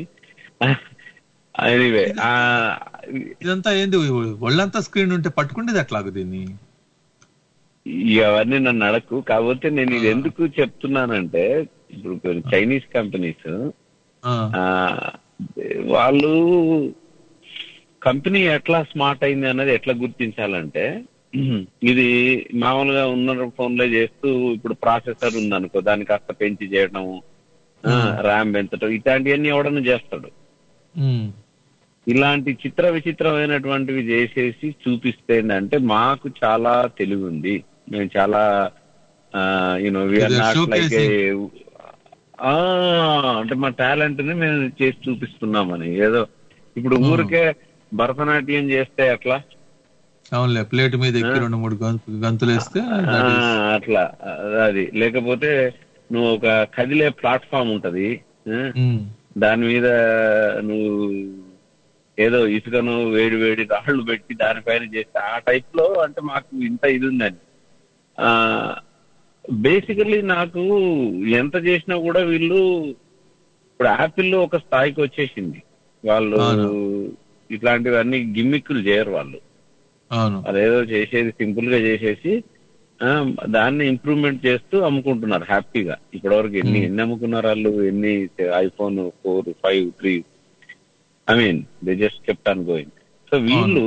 ఎనీవే ఇదంతా ఏంది, ఒళ్ళంతా స్క్రీన్ ఉంటే పట్టుకుంటేది ఎట్లాగ దీన్ని? అవన్నీ నన్ను అడకు. కాకపోతే నేను ఇది ఎందుకు చెప్తున్నానంటే ఇప్పుడు చైనీస్ కంపెనీస్ వాళ్ళు కంపెనీ ఎట్లా స్మార్ట్ అయింది అన్నది ఎట్లా గుర్తించాలంటే, ఇది మామూలుగా ఉన్న ఫోన్ లో చేస్తూ ఇప్పుడు ప్రాసెసర్ ఉందనుకో దాన్ని కాస్త పెంచి చేయడం, ర్యామ్ పెంచడం, ఇట్లాంటివన్నీ ఎవడన్నా చేస్తాడు. ఇలాంటి చిత్ర విచిత్రమైనటువంటివి చేసేసి చూపిస్తే అంటే మాకు చాలా తెలివి ఉంది, మేము చాలా వీఆర్ నాట్ లైక్ అంటే మా టాలెంట్ ని మేము చేసి చూపిస్తున్నామని. ఏదో ఇప్పుడు ఊరికే భరతనాట్యం చేస్తే అట్లా అవునులే, ప్లేట్ మీద ఎక్కి 2-3 గంతులు వేస్తే అట్లా అది, లేకపోతే నువ్వు ఒక కదిలే ప్లాట్ఫామ్ ఉంటది, దాని మీద నువ్వు ఏదో ఇసుకను వేడి రాళ్లు పెట్టి దానిపైన చేస్తే ఆ టైప్ లో అంటే మాకు ఇంత ఇది ఉందని. బేసికలీ నాకు ఎంత చేసినా కూడా వీళ్ళు ఇప్పుడు యాపిల్ ఒక స్థాయికి వచ్చేసింది, వాళ్ళు ఇట్లాంటివన్నీ గిమ్మిక్కులు చేయరు వాళ్ళు. అదేదో చేసేది సింపుల్ గా చేసేసి దాన్ని ఇంప్రూవ్మెంట్ చేస్తూ అమ్ముకుంటున్నారు హ్యాపీగా. ఇప్పటివరకు ఎన్ని అమ్ముకున్నారు వాళ్ళు, ఎన్ని iPhone 4, 5, 3, I mean they just kept on going. So వీళ్ళు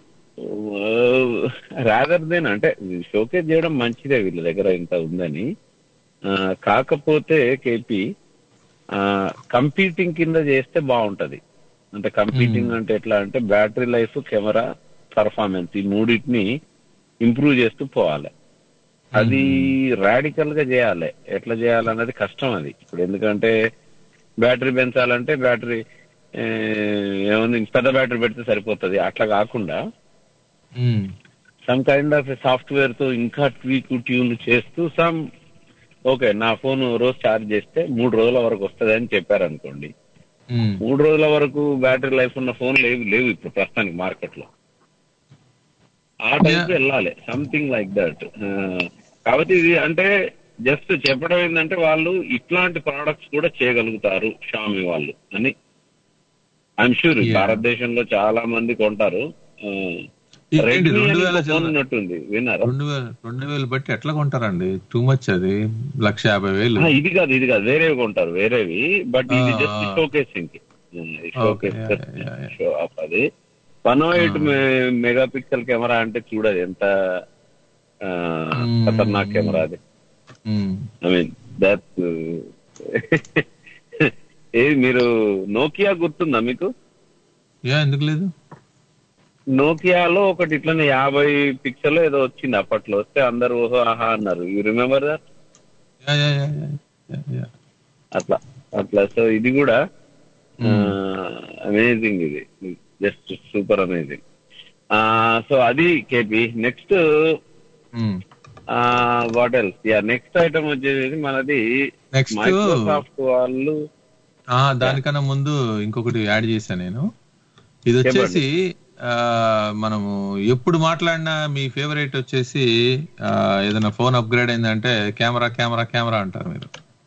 రాదర్ దెన్ అంటే షోకేస్ చేయడం మంచిదే వీళ్ళ దగ్గర ఇంత ఉందని. కాకపోతే కేపీ కంపీటింగ్ కింద చేస్తే బాగుంటది. అంటే కంపీటింగ్ అంటే ఎట్లా అంటే బ్యాటరీ లైఫ్, కెమెరా పర్ఫార్మెన్స్ ఈ మూడింటిని ఇంప్రూవ్ చేస్తూ పోవాలి. అది రాడికల్ గా చేయాలి. ఎట్లా చేయాలన్నది కష్టం అది ఇప్పుడు. ఎందుకంటే బ్యాటరీ పెంచాలంటే బ్యాటరీ ఏముంది, పెద్ద బ్యాటరీ పెడితే సరిపోతుంది. అట్లా కాకుండా సమ్ కైండ్ ఆఫ్ సాఫ్ట్వేర్ తో ఇంకా ట్యూన్ చేస్తూ ఓకే నా ఫోన్ రోజు ఛార్జ్ చేస్తే 3 రోజుల వరకు వస్తుంది అని చెప్పారు అనుకోండి. 3 రోజుల వరకు బ్యాటరీ లైఫ్ ఉన్న ఫోన్ లేవు ఇప్పుడు ప్రస్తుతానికి మార్కెట్ లో. ఆ టైప్ వెళ్ళాలి, సంథింగ్ లైక్ దట్. కాబట్టి ఇది అంటే జస్ట్ చెప్పడం ఏంటంటే వాళ్ళు ఇట్లాంటి ప్రోడక్ట్స్ కూడా చేయగలుగుతారు షామీ వాళ్ళు అని ఐఎమ్ షూర్. భారతదేశంలో చాలా మంది కొంటారు. 2000 విన్నారా? 2000 బట్టి ఎట్లా కొంటారండి? టూ మచ్ అది. 1,50,000 ఇది కాదు వేరేవి కొంటారు, వేరేవి. బట్ ఇది జస్ట్ షోకేసింగ్ షో ఆఫ్. అది 108 మెగాపిక్సెల్ కెమెరా అంటే చూడదు ఎంత ఖతర్నాక్ కెమెరా అది. ఐ మీన్ దట్ మీరు నోకియా గుర్తుందా మీకు? ఎందుకు లేదు. నోకియాలో ఒకటి ఇట్లనే 50 పిక్సెల్ ఏదో వచ్చింది అప్పట్లో. వస్తే అందరు ఓహో ఆహా అన్నారు. You remember that? అట్లా సో ఇది కూడా అమేజింగ్, ఇది జస్ట్ సూపర్ అమేజింగ్. సో అది KP. Next what else? Next item వచ్చేసి మనది మైక్రోసాఫ్ట్ వాళ్ళు. దానికన్నా ముందు ఇంకొకటి యాడ్ చేశాను నేను. ఇది వచ్చేసి మనము ఎప్పుడు మాట్లాడినా మీ ఫేవరెట్ వచ్చేసి ఏదైనా ఫోన్ అప్గ్రేడ్ అయిందంటే కెమెరా కెమెరా కెమెరా అంటారు మీరు.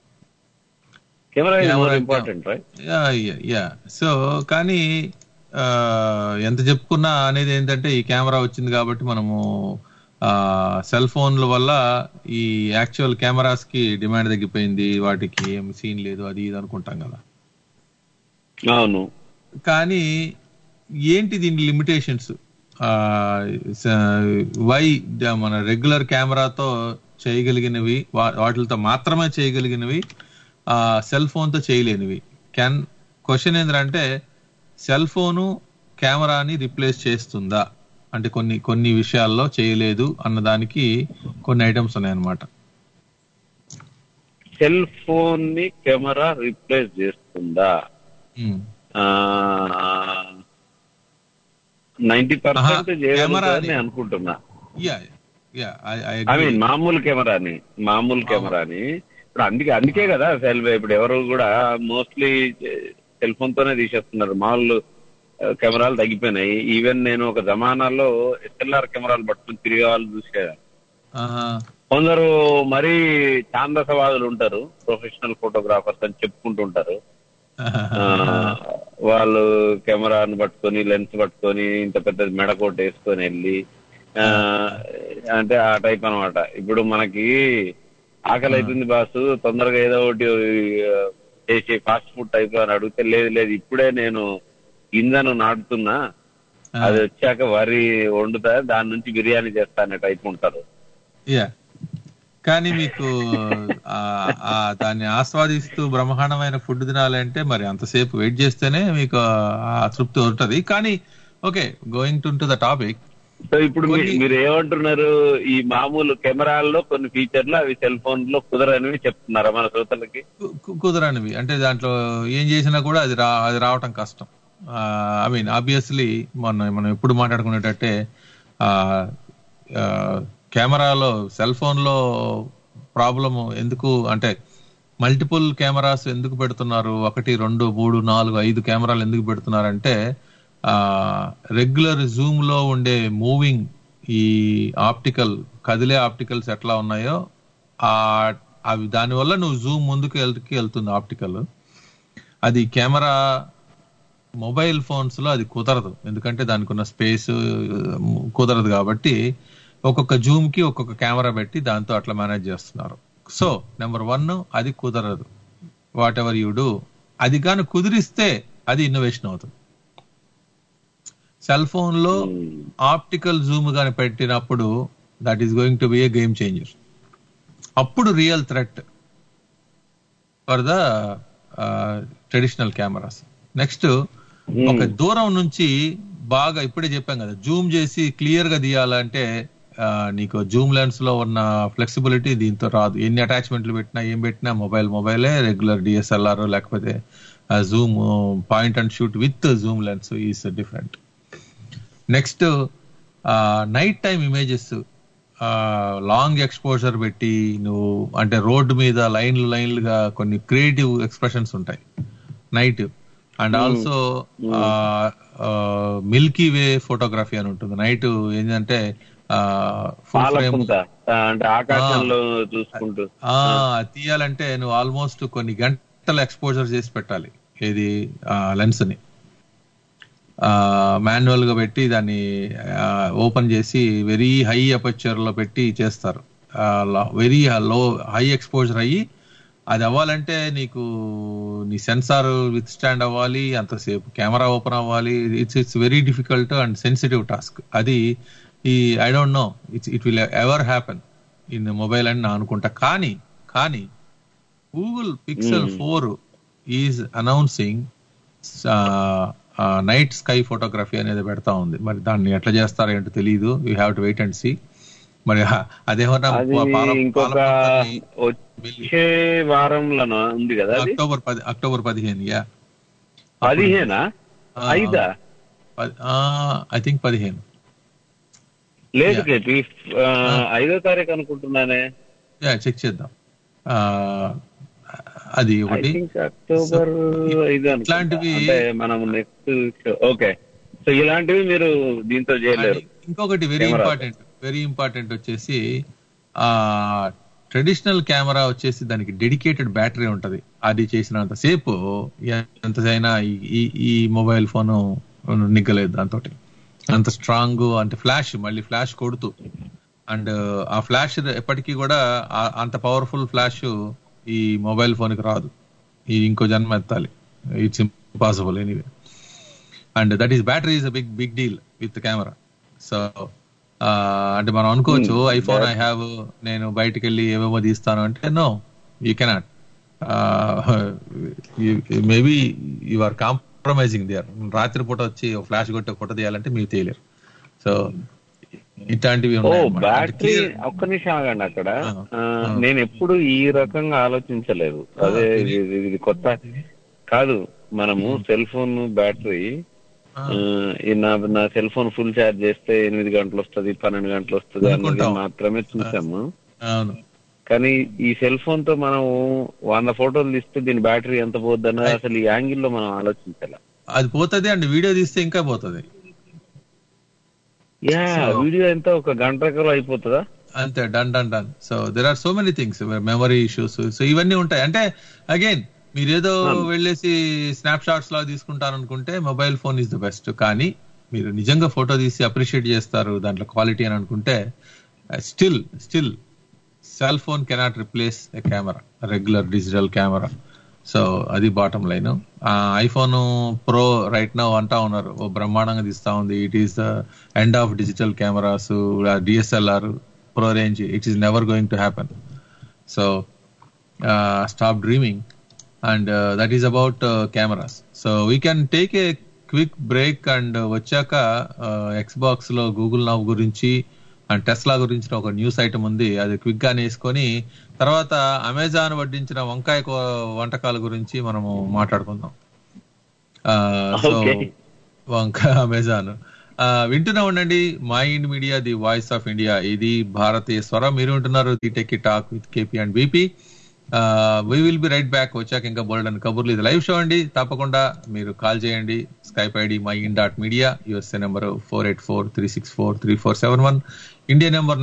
సో కానీ ఎంత చెప్పుకున్నా అనేది ఏంటంటే ఈ కెమెరా వచ్చింది కాబట్టి మనము సెల్ ఫోన్ల వల్ల ఈ యాక్చువల్ కెమెరాస్ కి డిమాండ్ తగ్గిపోయింది, వాటికి ఏం సీన్ లేదు అది ఇది అనుకుంటాం కదా. అవును. కానీ ఏంటి దీని లిమిటేషన్స్? వై మన రెగ్యులర్ కెమెరాతో చేయగలిగినవి, వాటితో మాత్రమే చేయగలిగినవి సెల్ ఫోన్తో చేయలేనివి. క్వశ్చన్ ఏంటంటే సెల్ ఫోను కెమెరాని రిప్లేస్ చేస్తుందా అంటే కొన్ని విషయాల్లో చేయలేదు అన్నదానికి కొన్ని ఐటమ్స్ ఉన్నాయన్నమాట. సెల్ ఫోన్ ని కెమెరా రిప్లేస్ చేస్తుందా? 90% చేయగలుగుతుందని అనుకుంటున్నా. ఐ మీన్ మామూలు కెమెరాని ఇప్పుడు అందుకే కదా ఇప్పుడు ఎవరు కూడా మోస్ట్లీ సెల్ ఫోన్ తోనే తీసేస్తున్నారు. మామూలు కెమెరాలు తగ్గిపోయినాయి. ఈవెన్ నేను ఒక జమానాలో SLR కెమెరాలు పట్టుకుని తిరిగే వాళ్ళు చూసేదాన్ని. కొందరు మరీ ఛాందసవాదులు ఉంటారు, ప్రొఫెషనల్ ఫోటోగ్రాఫర్స్ అని చెప్పుకుంటుంటారు. వాళ్ళు కెమెరాను పట్టుకొని లెన్స్ పట్టుకొని ఇంత పెద్ద మెడకోట్ వేసుకొని వెళ్ళి అంటే ఆ టైప్ అనమాట. ఇప్పుడు మనకి ఆకలి అవుతుంది బాసు, తొందరగా ఏదో ఒకటి చేసి ఫాస్ట్ ఫుడ్ టైప్ అని అడిగితే లేదు ఇప్పుడే నేను గింజను నాటుతున్నా, అది వచ్చాక వరి వండుతా, దాని నుంచి బిర్యానీ చేస్తా అనే టైప్ ఉంటారు. కానీ మీకు దాన్ని ఆస్వాదిస్తూ బ్రహ్మాండమైన ఫుడ్ తినాలంటే మరి అంతసేపు వెయిట్ చేస్తేనే మీకు ఆ తృప్తి ఉంటది. కానీ okay, going to the topic. So ఇప్పుడు మీరు ఏమంటున్నారు, ఈ మామూలు కెమెరాల్లో కొన్ని ఫీచర్లు అవి సెల్ ఫోన్ లో కుదరనివి చెప్తున్నారా మన శ్రోతలకి? కుదరనివి అంటే దాంట్లో ఏం చేసినా కూడా అది రావటం కష్టం. ఐ మీన్ ఆబ్వియస్లీ మనం ఎప్పుడు మాట్లాడుకునేటట్టే కెమెరాలో సెల్ ఫోన్ లో ప్రాబ్లమ్ ఎందుకు అంటే మల్టిపుల్ కెమెరాస్ ఎందుకు పెడుతున్నారు, 1, 2, 3, 4, 5 కెమెరాలు ఎందుకు పెడుతున్నారంటే రెగ్యులర్ జూమ్ లో ఉండే మూవింగ్ ఈ ఆప్టికల్ కదిలే ఆప్టికల్స్ ఎట్లా ఉన్నాయో అవి దానివల్ల నువ్వు జూమ్ ముందుకు వెళ్తుంది ఆప్టికల్. అది కెమెరా మొబైల్ ఫోన్స్ లో అది కుదరదు, ఎందుకంటే దానికి ఉన్న స్పేస్ కుదరదు. కాబట్టి ఒక్కొక్క జూమ్ కి ఒక్కొక్క కెమెరా పెట్టి దాంతో అట్లా మేనేజ్ చేస్తున్నారు. సో నెంబర్ 1 అది కుదరదు. వాట్ ఎవర్ యూ డూ, అది కానీ కుదిరిస్తే అది ఇన్నోవేషన్ అవుతుంది. సెల్ ఫోన్ లో ఆప్టికల్ జూమ్ గాని పెట్టినప్పుడు that is going to be a game changer. అప్పుడు real threat for the traditional cameras. Next ఒక దూరం నుంచి బాగా ఇప్పుడే చెప్పాం కదా, జూమ్ చేసి క్లియర్ గా తీయాలంటే నీకు జూమ్ లెన్స్ లో ఉన్న ఫ్లెక్సిబిలిటీ దీంతో రాదు. ఎన్ని అటాచ్మెంట్లు పెట్టినా ఏం పెట్టినా మొబైలే రెగ్యులర్ DSLR లేకపోతే zoom point and shoot with zoom lens is different. Next night time images long exposure పెట్టి నువ్వు అంటే రోడ్డు మీద లైన్లుగా కొన్ని క్రియేటివ్ ఎక్స్ప్రెషన్స్ ఉంటాయి night. And also Milky Way photography అని ఉంటుంది నైట్. ఏంటంటే తీయాలంటే నువ్వు ఆల్మోస్ట్ కొన్ని గంటల ఎక్స్పోజర్ చేసి పెట్టాలి ఏది లెన్స్ ని. మాన్యువల్ గా పెట్టి దాన్ని ఓపెన్ చేసి వెరీ హై అపర్చర్ లో పెట్టి చేస్తారు. వెరీ హై ఎక్స్పోజర్ అయ్యి అది అవ్వాలంటే నీకు నీ సెన్సార్ విత్ స్టాండ్ అవ్వాలి, అంతసేపు కెమెరా ఓపెన్ అవ్వాలి. It's very difficult and sensitive task. అది I don't know it will ever happen in mobile అని నా అనుకుంటా. కానీ Google Pixel 4 is announcing night sky photography అనేది పెడతా ఉంది. మరి దాన్ని ఎట్లా చేస్తారో ఏంటో తెలియదు. You have to wait and see. మరి అదేమన్నా ఉంది కదా, అక్టోబర్ 15. ఐ థింక్ 15 లేదు, 5వ తారీఖు అనుకుంటున్నానే. చెక్ చేద్దాం. అది ఒకటి అక్టోబర్ 5 ఇట్లాంటివి మనం నెక్స్ట్. ఓకే, సో ఇలాంటివి మీరు దీంతో చేయలేరు. ఇంకొకటి వెరీ ఇంపార్టెంట్ వచ్చేసి ట్రెడిషనల్ కెమెరా వచ్చేసి దానికి డెడికేటెడ్ బ్యాటరీ ఉంటది. అది చేసినంత సేపు ఎంతైనా ఈ మొబైల్ ఫోన్ నిగ్గలేదు దాంతో. అంత స్ట్రాంగ్ అంటే మళ్ళీ ఫ్లాష్ కొడుతూ. అండ్ ఆ ఫ్లాష్ ఎప్పటికీ కూడా అంత పవర్ఫుల్ ఫ్లాష్ ఈ మొబైల్ ఫోన్ కి రాదు. ఇంకో జన్మ ఎత్తాలి. It's impossible anyway. And that is battery is a big deal with camera. So అంటే మనం అనుకోవచ్చు ఐఫోన్ ఐ హ్యావ్, నేను బయటకు వెళ్ళి ఏమేమో తీస్తాను అంటే no, you cannot. Maybe you are compromising there. రాత్రిపూట వచ్చి ఫ్లాష్ కొట్టి ఫోటో తీయాలంటే మీరు తీయలేరు. సో ఇట్లాంటివి బ్యాటరీ. ఒక్క నిమిషం ఆగండి అక్కడ. నేను ఎప్పుడు ఈ రకంగా ఆలోచించలేదు. అదే ఇది కొత్త కాదు. మనము సెల్ ఫోన్ బ్యాటరీ, నా సెల్ ఫోన్ ఫుల్ ఛార్జ్ చేస్తే 8 గంటలు వస్తుంది, 12 గంటలు వస్తుంది అన్నది మాత్రమే చూసాము. కానీ ఈ సెల్ ఫోన్ తో మనం 100 ఫోటోలు తీస్తే దీని బ్యాటరీ ఎంత పోద్ది అన్నది అసలు ఈ యాంగిల్ లో మనం ఆలోచించాల. అది పోతుంది అండ్ వీడియో తీస్తే ఇంకా పోతుంది. వీడియో ఎంత ఒక గంటలో అయిపోతుందా? అంతే, done. So there are so many things, memory issues, so ఇవన్నీ ఉంటాయి. అంటే అగైన్ మీరు ఏదో వెళ్ళేసి స్నాప్ షాట్స్ లాగా తీసుకుంటారు అనుకుంటే mobile phone is the best. కానీ మీరు నిజంగా ఫోటో తీసి అప్రిషియేట్ చేస్తారు దాంట్లో క్వాలిటీ అని అనుకుంటే still cell phone cannot replace a camera, regular digital camera. So అది bottom line. IPhone pro right now అంటా ఉన్నారు బ్రహ్మాండంగా తీస్తా ఉంది, it is the end of digital cameras, DSLR pro range, it is never going to happen. So stop dreaming and that is about cameras. So we can take a quick break and వచ్చాక Xbox లో Google now గురించి and Tesla గురించి ఒక news item ఉంది, అది quick గా వేసుకొని తర్వాత అమెజాన్ వడ్డించిన వంకాయ వంటకాల గురించి మనము మాట్లాడుకుందాం. సో వంకాయ అమెజాన్ వింటూనే ఉండండి. Mind media, the voice of India, ఇది భారతీయ స్వరం. మీరు వింటున్నారు the techie talk with KP and BP. We will be right back. వచ్చాక ఇంకా బోల్డ్ అండ్ కబుర్లు. ఇది లైవ్ షో అండి, తప్పకుండా మీరు కాల్ చేయండి. Skype ID myin.media, USA number 484-364-3471, India number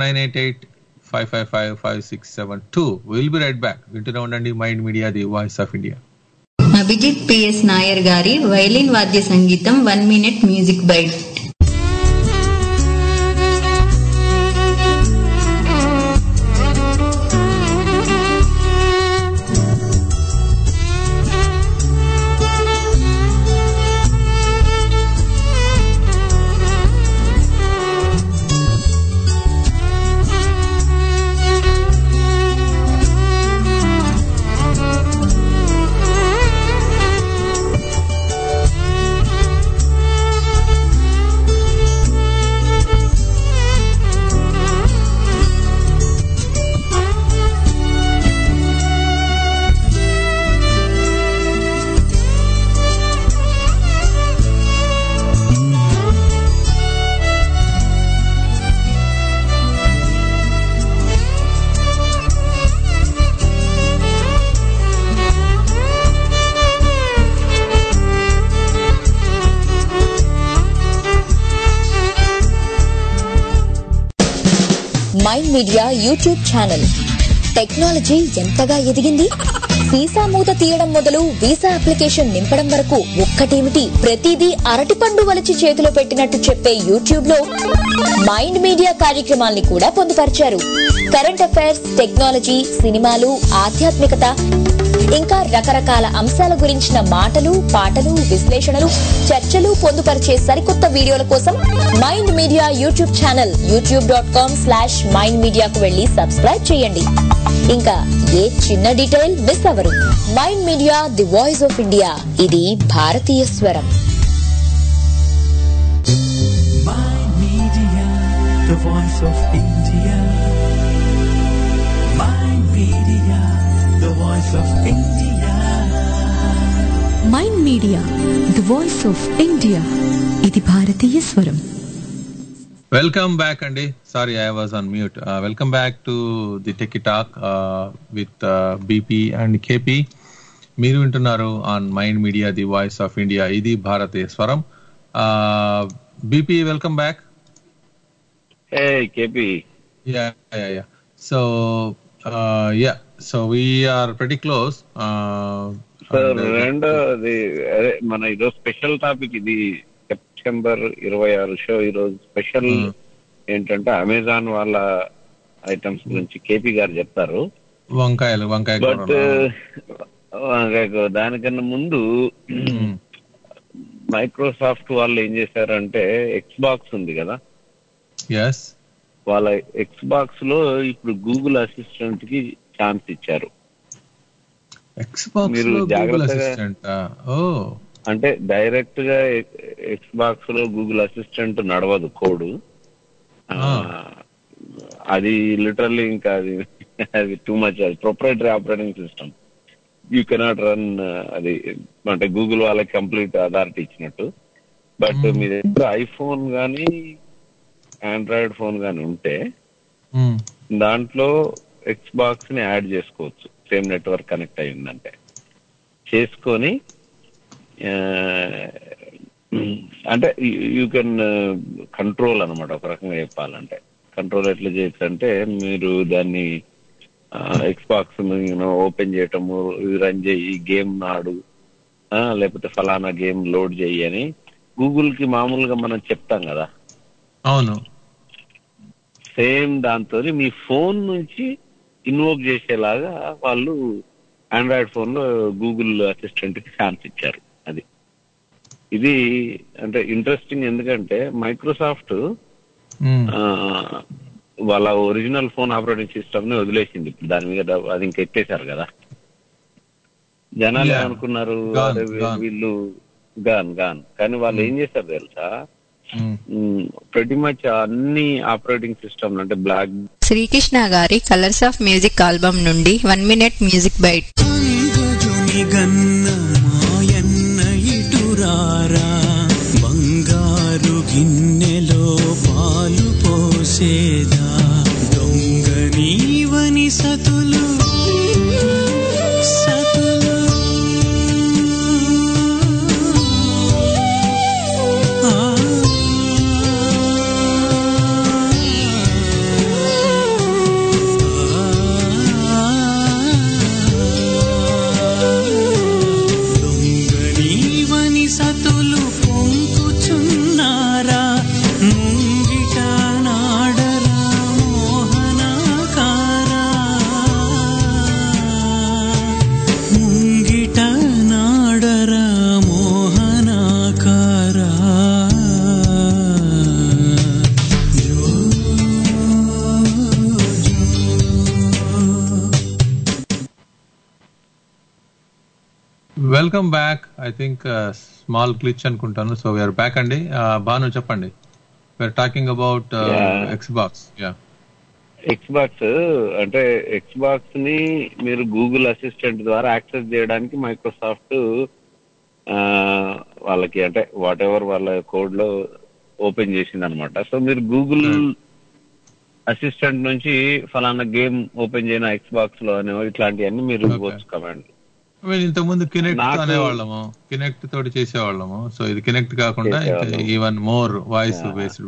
988-555-5672. Will be right back. వింటూనే ఉండండి mind media, the voice of India. Abhijit PS Nair గారి వైలిన్ వాద్య సంగీతం 1 minute music bite. Mind media YouTube channel. Technology ఎంతగా ఎదిగింది? వీసా మూత తీయడం మొదలు వీసా అప్లికేషన్ నింపడం వరకు ఒక్కటేమిటి, ప్రతిదీ అరటిపండు వలిచి చేతిలో పెట్టినట్టు చెప్పే యూట్యూబ్ లో మైండ్ మీడియా కార్యక్రమాల్ని కూడా పొందుపరిచారు. కరెంట్ అఫైర్స్, టెక్నాలజీ, సినిమాలు, ఆధ్యాత్మికత, ఇంకా రకరకాల అంశాల గురించిన మాటలు, పాటలు, విశ్లేషణలు, చర్చలు పొందుపరిచే సరికొత్త వీడియోల కోసం mind media YouTube channel youtube.com/mindmedia కు వెళ్లి సబ్స్క్రైబ్ చేయండి. ఇంకా ఏ చిన్న డీటెయిల్ మిస్ అవ్వరు. Mind media, the voice of India, ఇది భారతీయ స్వరం. Mind Media, the voice of India. Mind Media, the voice of India. Mind media, the voice of India, ఇది భారతీయ స్వరం. వెల్కమ్ బ్యాక్ అండి. Sorry, I was on mute. Welcome back to the techie talk with BP and KP. మీరు వింటున్నారు on mind media, the voice of India, ఇది భారతీయ స్వరం. BP, welcome back. KP. So we are pretty close. రెండోది అదే మన ఈరోజు special topic, ఇది సెప్టెంబర్ 26 షో. ఈరోజు స్పెషల్ ఏంటంటే అమెజాన్ వాళ్ళ ఐటమ్స్ గురించి కేపీ గారు చెప్తారు. వంకాయ బట్ దానికన్నా ముందు మైక్రోసాఫ్ట్ వాళ్ళు ఏం చేశారంటే, ఎక్స్బాక్స్ ఉంది కదా, వాళ్ళ ఎక్స్బాక్స్ లో ఇప్పుడు గూగుల్ అసిస్టెంట్ కి ఛాన్స్ ఇచ్చారు. మీరు జాగ్రత్తగా, అంటే డైరెక్ట్ గా ఎక్స్బాక్స్ లో గూగుల్ అసిస్టెంట్ నడవదు కోడ్, అది లిటరల్లీ ఇంకా అది టూ మచ్. అది proprietary operating system, you cannot run. అది అంటే గూగుల్ వాళ్ళకి కంప్లీట్ అథారిటీ ఇచ్చినట్టు. బట్ మీ దగ్గర ఐఫోన్ గానీ ఆండ్రాయిడ్ ఫోన్ గానీ ఉంటే దాంట్లో ఎక్స్బాక్స్ ని యాడ్ చేసుకోవచ్చు, సేమ్ నెట్వర్క్ కనెక్ట్ అయ్యిందంటే. చేసుకొని అంటే యూ కెన్ కంట్రోల్ అనమాట. ఒక రకంగా చెప్పాలంటే కంట్రోల్ ఎట్లా చేయొచ్చు అంటే, మీరు దాన్ని ఎక్స్బాక్స్ ఓపెన్ చేయటము, రన్ చేయి, గేమ్ ఆడు, లేకపోతే ఫలానా గేమ్ లోడ్ చేయి అని గూగుల్ కి మామూలుగా మనం చెప్తాం కదా. అవును, సేమ్ దాంతో మీ ఫోన్ నుంచి ఇన్వోక్ చేసేలాగా వాళ్ళు ఆండ్రాయిడ్ ఫోన్ లో గూగుల్ అసిస్టెంట్ కి ఛాన్స్ ఇచ్చారు. అది ఇది అంటే ఇంట్రెస్టింగ్, ఎందుకంటే మైక్రోసాఫ్ట్ వాళ్ళ ఒరిజినల్ ఫోన్ ఆపరేటింగ్ సిస్టమ్ ని వదిలేసింది. ఇప్పుడు దాని మీద అది ఇంకా ఎత్తేసారు కదా. జనాలు ఏమనుకున్నారు, వీళ్ళు గాన్ కానీ వాళ్ళు ఏం చేశారు తెలుసా, ప్రతి మచ్ అన్ని ఆపరేటింగ్ సిస్టమ్ అంటే బ్లాక్. శ్రీకృష్ణ గారి కలర్స్ ఆఫ్ మ్యూజిక్ ఆల్బమ్ నుండి 1 minute మ్యూజిక్ బైట్. బంగారు గిన్నెలో పాలు పోసేదా, దొంగ నీవని సతులు సతులు సతులు పొంకుచున్నారా, ముంగిట నాడరా మోహనాకారా, ముంగిట నాడరా మోహనాకారా. Welcome back. I think small glitch అనుకుంటాను. సో వీఆర్ బ్యాక్ అండి. భాను చెప్పండి, we're talking about Xbox. Xbox అంటే ఎక్స్బాక్స్ ని మీరు గూగుల్ అసిస్టెంట్ ద్వారా యాక్సెస్ చేయడానికి మైక్రోసాఫ్ట్ వాళ్ళకి అంటే వాట్ ఎవర్ వాళ్ళ కోడ్ లో ఓపెన్ చేసింది అనమాట. సో మీరు గూగుల్ అసిస్టెంట్ నుంచి ఫలానా గేమ్ ఓపెన్ చేయన ఎక్స్బాక్స్ లో అనే ఇట్లాంటివన్నీ మీరు ఇవ్వచ్చు కమాండ్. ఇంతకుముందు కినెక్ట్ అనేవాళ్ళము, కినెక్ట్ తోటి చేసేవాళ్ళము. సో ఇది కినెక్ట్ కాకుండా ఈవెన్ మోర్ వాయిస్ బేస్డ్.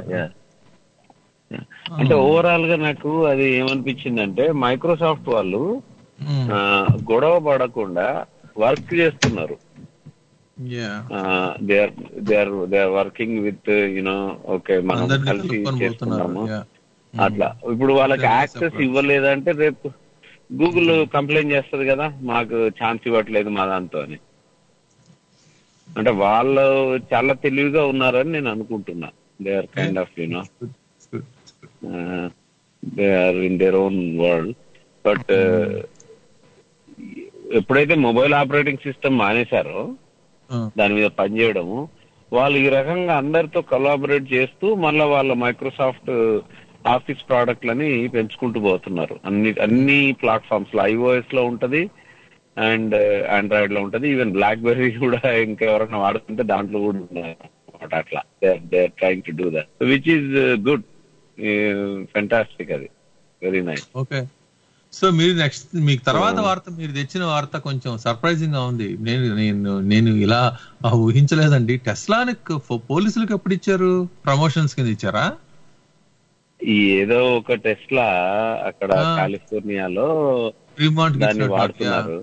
అంటే ఓవరాల్ గా నాకు అది ఏమనిపించిందంటే, మైక్రోసాఫ్ట్ వాళ్ళు గొడవ పడకుండా వర్క్ చేస్తున్నారు. They are working with you know okay మనం కలిసి చేస్తున్నాము అట్లా. ఇప్పుడు వాళ్ళకి యాక్సెస్ ఇవ్వలేదంటే రేపు గూగుల్ కంప్లైంట్ చేస్తుంది కదా, మాకు ఛాన్స్ ఇవ్వట్లేదు మా దాంతో అని. అంటే వాళ్ళు చాలా తెలివిగా ఉన్నారని నేను అనుకుంటున్నా. They are kind of you know they are in their own world. But ఎప్పుడైతే మొబైల్ ఆపరేటింగ్ సిస్టమ్ మానేశారో దాని మీద పనిచేయడము, వాళ్ళు ఈ రకంగా అందరితో కొలాబరేట్ చేస్తూ మళ్ళీ వాళ్ళ మైక్రోసాఫ్ట్ ఆఫీస్ ప్రోడక్ట్లని పెంచుకుంటూ పోతున్నారు. అన్ని ప్లాట్ఫామ్స్ లో, ఐఓఎస్ లో ఉంటది అండ్ ఆండ్రాయిడ్ లో ఉంటది, ఈవెన్ బ్లాక్ బెర్రీ కూడా ఇంకా ఎవరైనా వాడుతుంటే దాంట్లో కూడా ఉన్నారు. అట్లా they are trying to do that, which is good, fantastic. అది వెరీ నైస్. ఓకే, సో మీరు నెక్స్ట్ మీకు తర్వాత వార్త, మీరు తెచ్చిన వార్త కొంచెం సర్ప్రైజింగ్ గా ఉంది. నేను ఇలా ఊహించలేదండి. టెస్లాని పోలీసులకు ఎప్పుడు ఇచ్చారు? ప్రమోషన్స్ కింద ఇచ్చారా? ఏదో ఒక టెస్లా అక్కడ కాలిఫోర్నియాలో దాన్ని వాడుతున్నారు.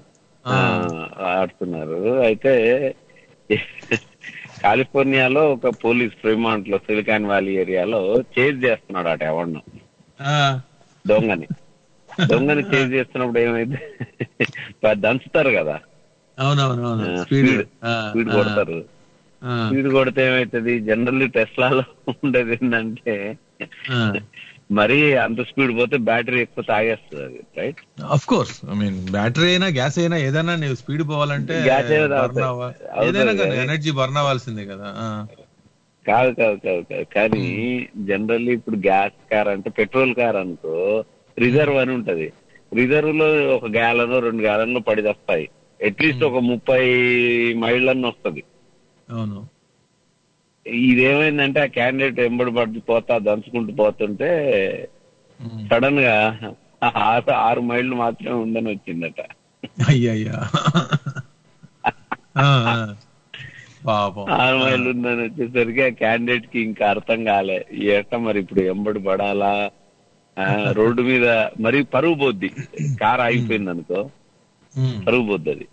అయితే కాలిఫోర్నియాలో ఒక పోలీస్ ఫ్రీమాంట్ లో, సిలికాన్ వ్యాలీ ఏరియాలో చేజ్ చేస్తున్నాడు అట ఎవరినో దొంగని చేజ్ చేస్తున్నప్పుడు ఏమైతే దంచుతారు కదా, స్పీడ్ కొడతారు. స్పీడ్ కొడితే ఏమైతుంది, జనరల్లీ టెస్లాలో ఉండేది ఏంటంటే మరి అంత స్పీడ్ పోతే బ్యాటరీ ఎక్కువ తాగేస్తుంది అది, right? Of course, I mean battery అయినా గ్యాస్ అయినా ఏదైనా నువ్వు స్పీడ్ పోవాలంటే ఎనర్జీ బర్న్ అవ్వాల్సిందే కదా. కాదు కానీ జనరల్లీ ఇప్పుడు గ్యాస్ కార్ అంటే, పెట్రోల్ కార్ అనుకో రిజర్వ్ అని ఉంటది. రిజర్వ్ లో 1 గ్యాలన్ 2 గ్యాలన్లు పడి వస్తాయి, అట్లీస్ట్ ఒక 30 మైళ్ళన్న వస్తుంది. అవును. ఇదేమైందంటే ఆ క్యాండిడేట్ ఎంబడి పడిపోతా దంచుకుంటూ పోతుంటే సడన్ గా 6 మైళ్ళు మాత్రమే ఉందని వచ్చిందట. అయ్యయ్యా. పాపం 6 మైళ్ళు ఉందని వచ్చేసరికి ఆ క్యాండిడేట్ కి ఇంకా అర్థం కాలే ఎట్ట మరి ఇప్పుడు ఎంబడి పడాలా, రోడ్డు మీద మరి పరుగు పోద్ది, కార్ ఆగిపోయింది అనుకో పరుగు పోద్ది అది.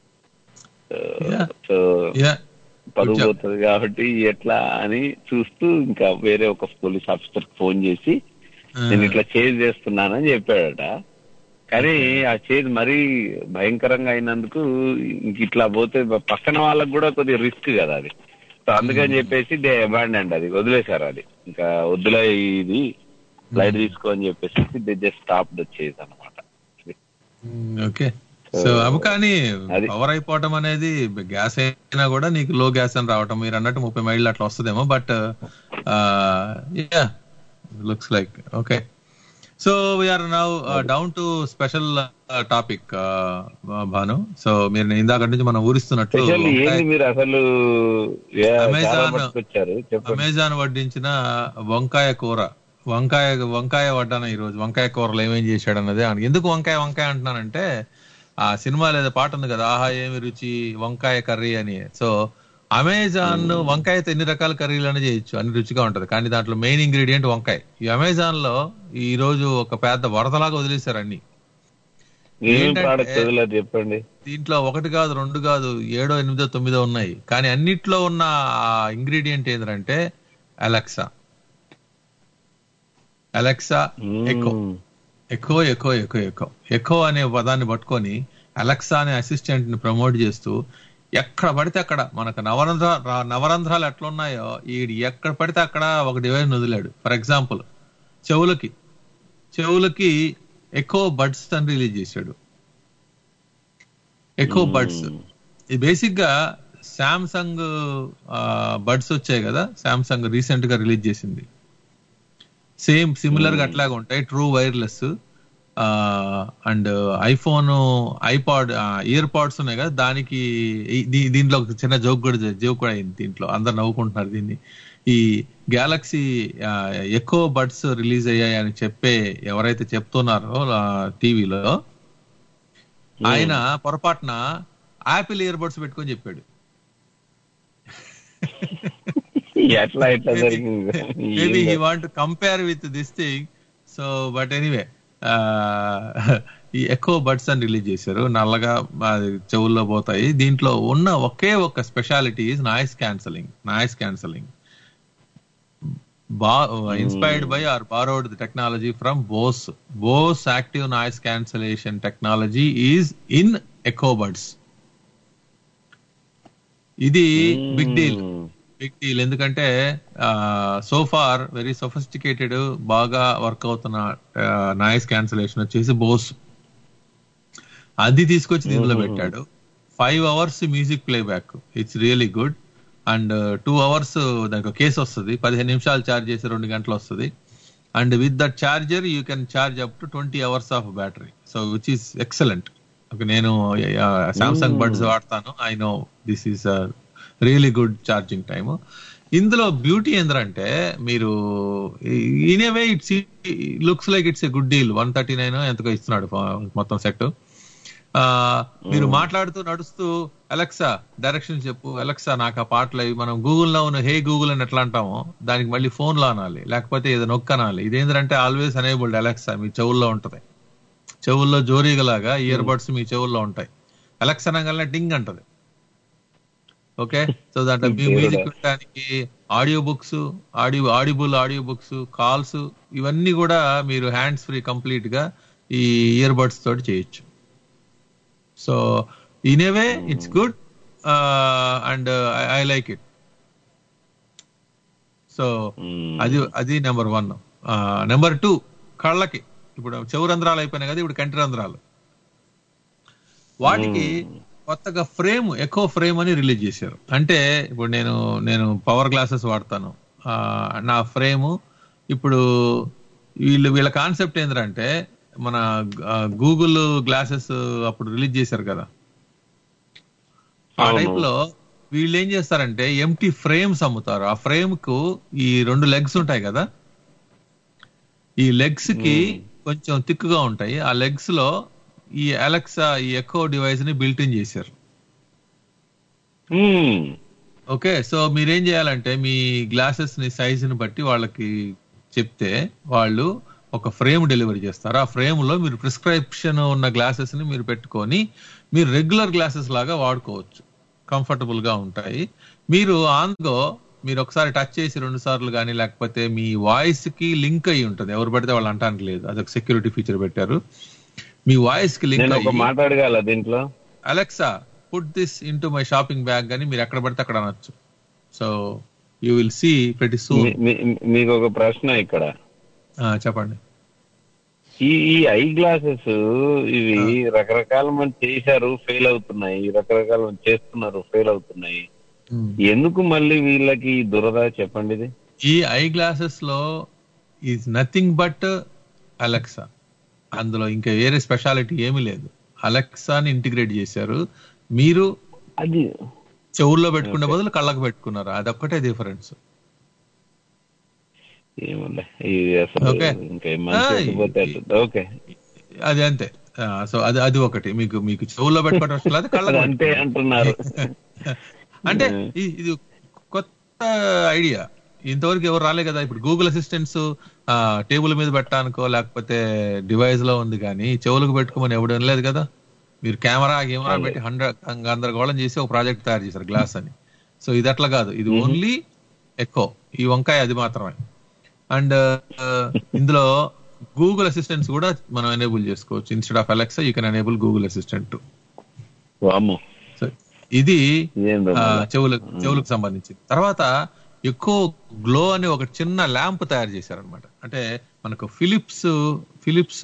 సో పరుగు పోతుంది కాబట్టి ఎట్లా అని చూస్తూ ఇంకా వేరే ఒక పోలీస్ ఆఫీసర్ కి ఫోన్ చేసి నేను ఇట్లా చేజ్ చేస్తున్నానని చెప్పాడట. కానీ ఆ చేజ్ మరీ భయంకరంగా అయినందుకు ఇంక ఇట్లా పోతే పక్కన వాళ్ళకు కూడా కొద్దిగా రిస్క్ కదా అది. సో అందుకని చెప్పేసి దే అబాండెండ్, అది వదిలేశారు. అది ఇంకా వద్దులే ఇది లైట్ తీసుకో అని చెప్పేసి they just stop the chase అన్నమాట. ఓకే. సో అవి కానీ పవర్ అయిపోవటం అనేది గ్యాస్ అయినా కూడా నీకు లో గ్యాస్ అని రావటం, మీరు అన్నట్టు 30 మైళ్ళు అట్లా వస్తుందేమో. But looks like okay. So we're now down to special topic Bhanu. So మీరు ఇందాక నుంచి మనం ఊరిస్తున్నట్లు అమెజాన్ వడ్డించిన వంకాయ కూర, వంకాయ వడ్డాన ఈ రోజు. వంకాయ కూరలు ఏమేం చేశాడు అన్నది. ఎందుకు వంకాయ అంటున్నానంటే ఆ సినిమా లేదా పాట ఉంది కదా, ఆహా ఏమి రుచి వంకాయ కర్రీ అని. సో అమెజాన్ వంకాయతో ఎన్ని రకాల కర్రీలను చేయొచ్చు, అన్ని రుచిగా ఉంటది. కానీ దాంట్లో మెయిన్ ఇంగ్రీడియంట్ వంకాయ. ఈ అమెజాన్ లో ఈ రోజు ఒక పెద్ద వరదలాగా వదిలేశారు అన్ని. చెప్పండి. దీంట్లో 1 కాదు 2 కాదు 7, 8, 9 ఉన్నాయి. కానీ అన్నిట్లో ఉన్న ఇంగ్రీడియంట్ ఏంటంటే అలెక్సా ఎకో అనే పదాన్ని పట్టుకొని అలెక్సా అనే అసిస్టెంట్ ని ప్రమోట్ చేస్తూ ఎక్కడ పడితే అక్కడ మనకు నవరంధ్రాలు ఎట్లా ఉన్నాయో ఎక్కడ పడితే అక్కడ ఒక డివైస్ వదిలాడు. ఫర్ ఎగ్జాంపుల్ చెవులకి ఎకో బడ్స్ అని రిలీజ్ చేశాడు. ఎకో బడ్స్ ఇది బేసిక్ గా శాంసంగ్ బడ్స్ వచ్చాయి కదా, శాంసంగ్ రీసెంట్ గా రిలీజ్ చేసింది. సేమ్ సిమిలర్ గా అట్లాగా ఉంటాయి, true wireless. And iPhone, iPod, ear pods ఉన్నాయి కదా, దానికి దీంట్లో ఒక చిన్న జోక్ కూడా అయింది. దీంట్లో అందరు నవ్వుకుంటున్నారు దీన్ని. ఈ గ్యాలక్సీ ఎకో బడ్స్ రిలీజ్ అయ్యాయని ఎవరైతే చెప్తున్నారో టీవీలో, ఆయన పొరపాటున యాపిల్ ఇయర్ బడ్స్ పెట్టుకొని చెప్పాడు. Maybe he want to compare with this thing. So but anyway, ఈ ఎకో బడ్స్ అని రిలీజ్ చేశారు. నల్లగా చెవుల్లో పోతాయి. దీంట్లో ఉన్న ఒకే ఒక speciality is noise cancelling. Inspired by or borrowed the technology from Bose active noise cancellation technology is in Echo Buds. ఇది బిగ్ డీల్. ఎందుకంటే సో ఫార్ వెరీ సొఫిస్టికేటెడ్, బాగా వర్క్ అవుతున్న నాయిస్ క్యాన్సలేషన్ వచ్చేసి బోస్. అది తీసుకొచ్చి దీనిలో పెట్టాడు. 5 hours music playback, it's really good. And 2 hours దానికి కేసు వస్తుంది, 15 నిమిషాలు ఛార్జ్ చేసి 2 గంటలు వస్తుంది. And with that charger you can charge up to 20 hours of battery. So which is excellent. నేను సామ్సంగ్ బడ్స్ వాడతాను, I know this is really good charging time. ఇందులో beauty ఏంటంటే మీరు in a way it's looks like it's a good deal. 139 ఎంతకో ఇస్తున్నాడు మొత్తం set. మీరు మాట్లాడుతూ నడుస్తూ అలెక్సా డైరెక్షన్ చెప్పు, అలెక్సా నాకు ఆ పాటలు అవి మనం గూగుల్లో ఉన్న హే గూగుల్ అని ఎట్లా అంటామో దానికి మళ్ళీ ఫోన్ లో అనాలి, లేకపోతే ఏదో నొక్కనాలి. ఇదేంటంటే ఆల్వేస్ అనేబుల్డ్ అలెక్సా మీ చెవుల్లో ఉంటది. చెవుల్లో జోరీగలాగా ఇయర్ బడ్స్ మీ చెవుల్లో ఉంటాయి. అలెక్సా అనగానే డింగ్ అంటది. ఓకే. సో దాంట్లో మ్యూజిక్ వినడానికి ఆడియో బుక్స్, కాల్స్, ఇవన్నీ కూడా మీరు హ్యాండ్స్ ఫ్రీ కంప్లీట్ గా ఈ ఇయర్ బడ్స్ తోటి చేయొచ్చు. So in a way it's good and I like it. So అది నెంబర్ 1. నెంబర్ 2, కళ్ళకి ఇప్పుడు చెవు రంధ్రాలు అయిపోయినాయి కదా, ఇప్పుడు కంటి రంధ్రాలు. వాటికి కొత్తగా ఎకో ఫ్రేమ్ అని రిలీజ్ చేశారు. అంటే ఇప్పుడు నేను పవర్ గ్లాసెస్ వాడతాను, నా ఫ్రేమ్ ఇప్పుడు వీళ్ళ కాన్సెప్ట్ ఏంటంటే మన గూగుల్ గ్లాసెస్ అప్పుడు రిలీజ్ చేశారు కదా, ఆ టైప్ లో వీళ్ళు ఏం చేస్తారంటే ఎంటీ ఫ్రేమ్స్ అమ్ముతారు. ఆ ఫ్రేమ్ కు ఈ 2 లెగ్స్ ఉంటాయి కదా, ఈ లెగ్స్ కి కొంచెం థిక్గా ఉంటాయి. ఆ లెగ్స్ లో ఈ అలెక్సా ఈ ఎకో డివైస్ ని బిల్ట్ ఇన్ చేశారు. ఓకే, సో మీరేం చేయాలంటే మీ గ్లాసెస్ ని సైజుని బట్టి వాళ్ళకి చెప్తే వాళ్ళు ఒక ఫ్రేమ్ డెలివరీ చేస్తారు. ఆ ఫ్రేమ్ లో మీరు ప్రిస్క్రిప్షన్ ఉన్న గ్లాసెస్ ని మీరు పెట్టుకొని మీరు రెగ్యులర్ గ్లాసెస్ లాగా వాడుకోవచ్చు, కంఫర్టబుల్ గా ఉంటాయి. మీరు ఆన్గో మీరు ఒకసారి టచ్ చేసి 2 సార్లు కానీ, లేకపోతే మీ వాయిస్ కి లింక్ అయ్యి ఉంటుంది, ఎవరు పడితే వాళ్ళు అంటానికి లేదు, అదొక సెక్యూరిటీ ఫీచర్ పెట్టారు. మీ వాయిస్ కి లింక్ అయ్యి మాట్లాడగల దీంట్లో Alexa put this into my shopping bag అని మీరు ఎక్కడ పడితే అక్కడ అనొచ్చు. So you will see pretty soon. మీకు ఒక ప్రశ్న ఇక్కడ, చెప్పండి. ఈ ఐ గ్లాసెస్ ఇవి రకరకాల మంది చేశారు, ఫెయిల్ అవుతున్నాయి, రకరకాల మంది చేస్తున్నారు, ఫెయిల్ అవుతున్నాయి. ఎందుకు మళ్ళీ వీళ్ళకి దురద చెప్పండి? ఇది ఈ ఐ గ్లాసెస్ లో ఈజ్ నథింగ్ బట్ అలెక్సా. అందులో ఇంకా వేరే స్పెషాలిటీ ఏమీ లేదు. అలెక్సాని ఇంటిగ్రేట్ చేశారు. మీరు అది చెవుల్లో పెట్టుకునే బదులు కళ్ళకు పెట్టుకున్నారు, అదొక్కటే డిఫరెన్స్. అది అంతే. సో అది ఒకటి మీకు చెవుల్లో పెట్టుకోవడం కళ్ళకు అంతే అంటున్నారు. అంటే ఇది కొత్త ఐడియా, ఇంతవరకు ఎవరు రాలే కదా. ఇప్పుడు గూగుల్ అసిస్టెంట్స్ టేబుల్ మీద పెట్టడానికో లేకపోతే డివైస్ లో ఉంది, కానీ చెవులకు పెట్టుకోమని ఎవడు వినలేదు కదా. మీరు కెమెరా పెట్టి గందరగోళం చేసి ఒక ప్రాజెక్ట్ తయారు చేశారు గ్లాస్ అని. సో ఇది అట్లా కాదు, ఇది ఓన్లీ ఎకో, ఈ వంకాయ అది మాత్రమే. అండ్ ఇందులో గూగుల్ అసిస్టెంట్స్ కూడా మనం ఎనేబుల్ చేసుకోవచ్చు. Instead of Alexa you can enable Google assistant. ఇది చెవులకు సంబంధించింది. తర్వాత ఎక్కువ గ్లో అని ఒక చిన్న ల్యాంప్ తయారు చేశారనమాట. అంటే మనకు ఫిలిప్స్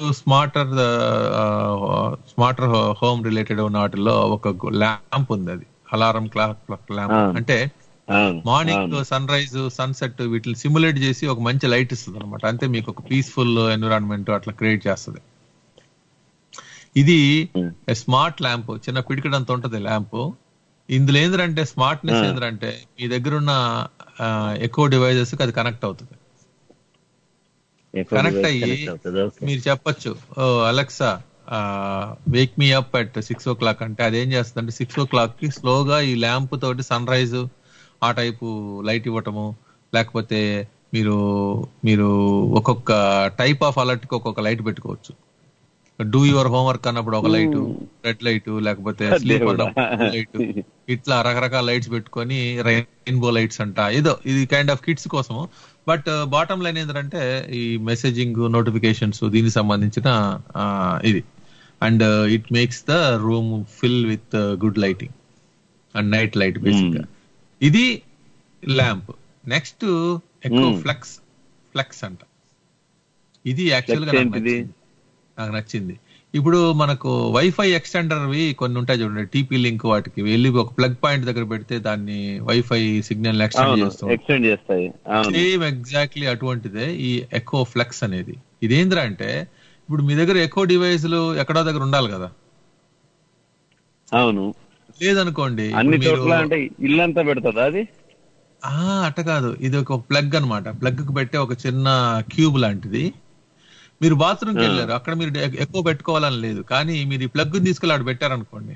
స్మార్టర్ హోమ్ రిలేటెడ్ ఉన్న వాటిల్లో ఒక ల్యాంప్ ఉంది, అది అలారం క్లాక్ ల్యాంప్. అంటే మార్నింగ్ సన్ రైజ్ సన్సెట్ వీటిని సిమ్యులేట్ చేసి ఒక మంచి లైట్ ఇస్తుంది అనమాట. అంతే మీకు ఒక పీస్ఫుల్ ఎన్విరాన్మెంట్ అట్లా క్రియేట్ చేస్తుంది. ఇది స్మార్ట్ ల్యాంప్, చిన్న పిడికడంత ఉంటది ల్యాంప్. ఇందులో ఏంటంటే స్మార్ట్నెస్ ఏంటంటే మీ దగ్గర ఉన్న ఎకో డివైజెస్ కి అది కనెక్ట్ అవుతుంది. కనెక్ట్ అయ్యి మీరు చెప్పచ్చు, Alexa wake me up at 6 o'clock అంటే అదేం చేస్తుంది అంటే 6 o'clock కి స్లోగా ఈ ల్యాంప్ తోటి సన్ రైజ్ ఆ టైపు లైట్ ఇవ్వటము, లేకపోతే మీరు ఒక్కొక్క టైప్ ఆఫ్ అలర్ట్ కి ఒక్కొక్క లైట్ పెట్టుకోవచ్చు. డూ యువర్ హోంవర్క్ అన్నప్పుడు ఒక లైట్, రెడ్ లైట్, లేకపోతే స్లీప్ అన్నప్పుడు లైట్, ఇట్లా రకరకాల లైట్స్ పెట్టుకొని రెయిన్బో లైట్స్ అంట. ఏదో ఇది కైండ్ ఆఫ్ కిడ్స్ కోసము. బట్ బాటమ్ లైన్ ఏంటంటే ఈ మెసేజింగ్ నోటిఫికేషన్స్ దీనికి సంబంధించిన ఇది. And it makes the room fill with good lighting and night light basic గా. ఇది ల్యాంప్. నెక్స్ట్ ఎక్కువ ఫ్లెక్స్ అంట. ఇది యాక్చువల్ గా నాకు నచ్చింది. ఇప్పుడు మనకు వైఫై ఎక్స్టెండర్వి కొన్ని ఉంటాయి చూడండి, టీపీ లింక్, వాటికి వెళ్ళి ఒక ప్లగ్ పాయింట్ దగ్గర పెడితే దాన్ని వైఫై సిగ్నల్ ఎక్స్టెండ్ చేస్తాయి. సేమ్ ఎగ్జాక్ట్లీ అటువంటిదే ఈ ఎకో ఫ్లెక్స్ అనేది. ఇదేంద్రా అంటే ఇప్పుడు మీ దగ్గర ఎకో డివైస్లు ఎక్కడో దగ్గర ఉండాలి కదా. అవును, లేదనుకోండి ఇల్లంతా పెడుతుందా అది? అట్ట కాదు, ఇది ఒక ప్లగ్ అనమాట. ప్లగ్ కు పెట్టే ఒక చిన్న క్యూబ్ లాంటిది. మీరు బాత్రూమ్కి వెళ్ళారు, అక్కడ మీరు ఎక్కువ పెట్టుకోవాలని లేదు, కానీ మీరు ఈ ప్లగ్ తీసుకెళ్ళి ఆడ పెట్టారనుకోండి,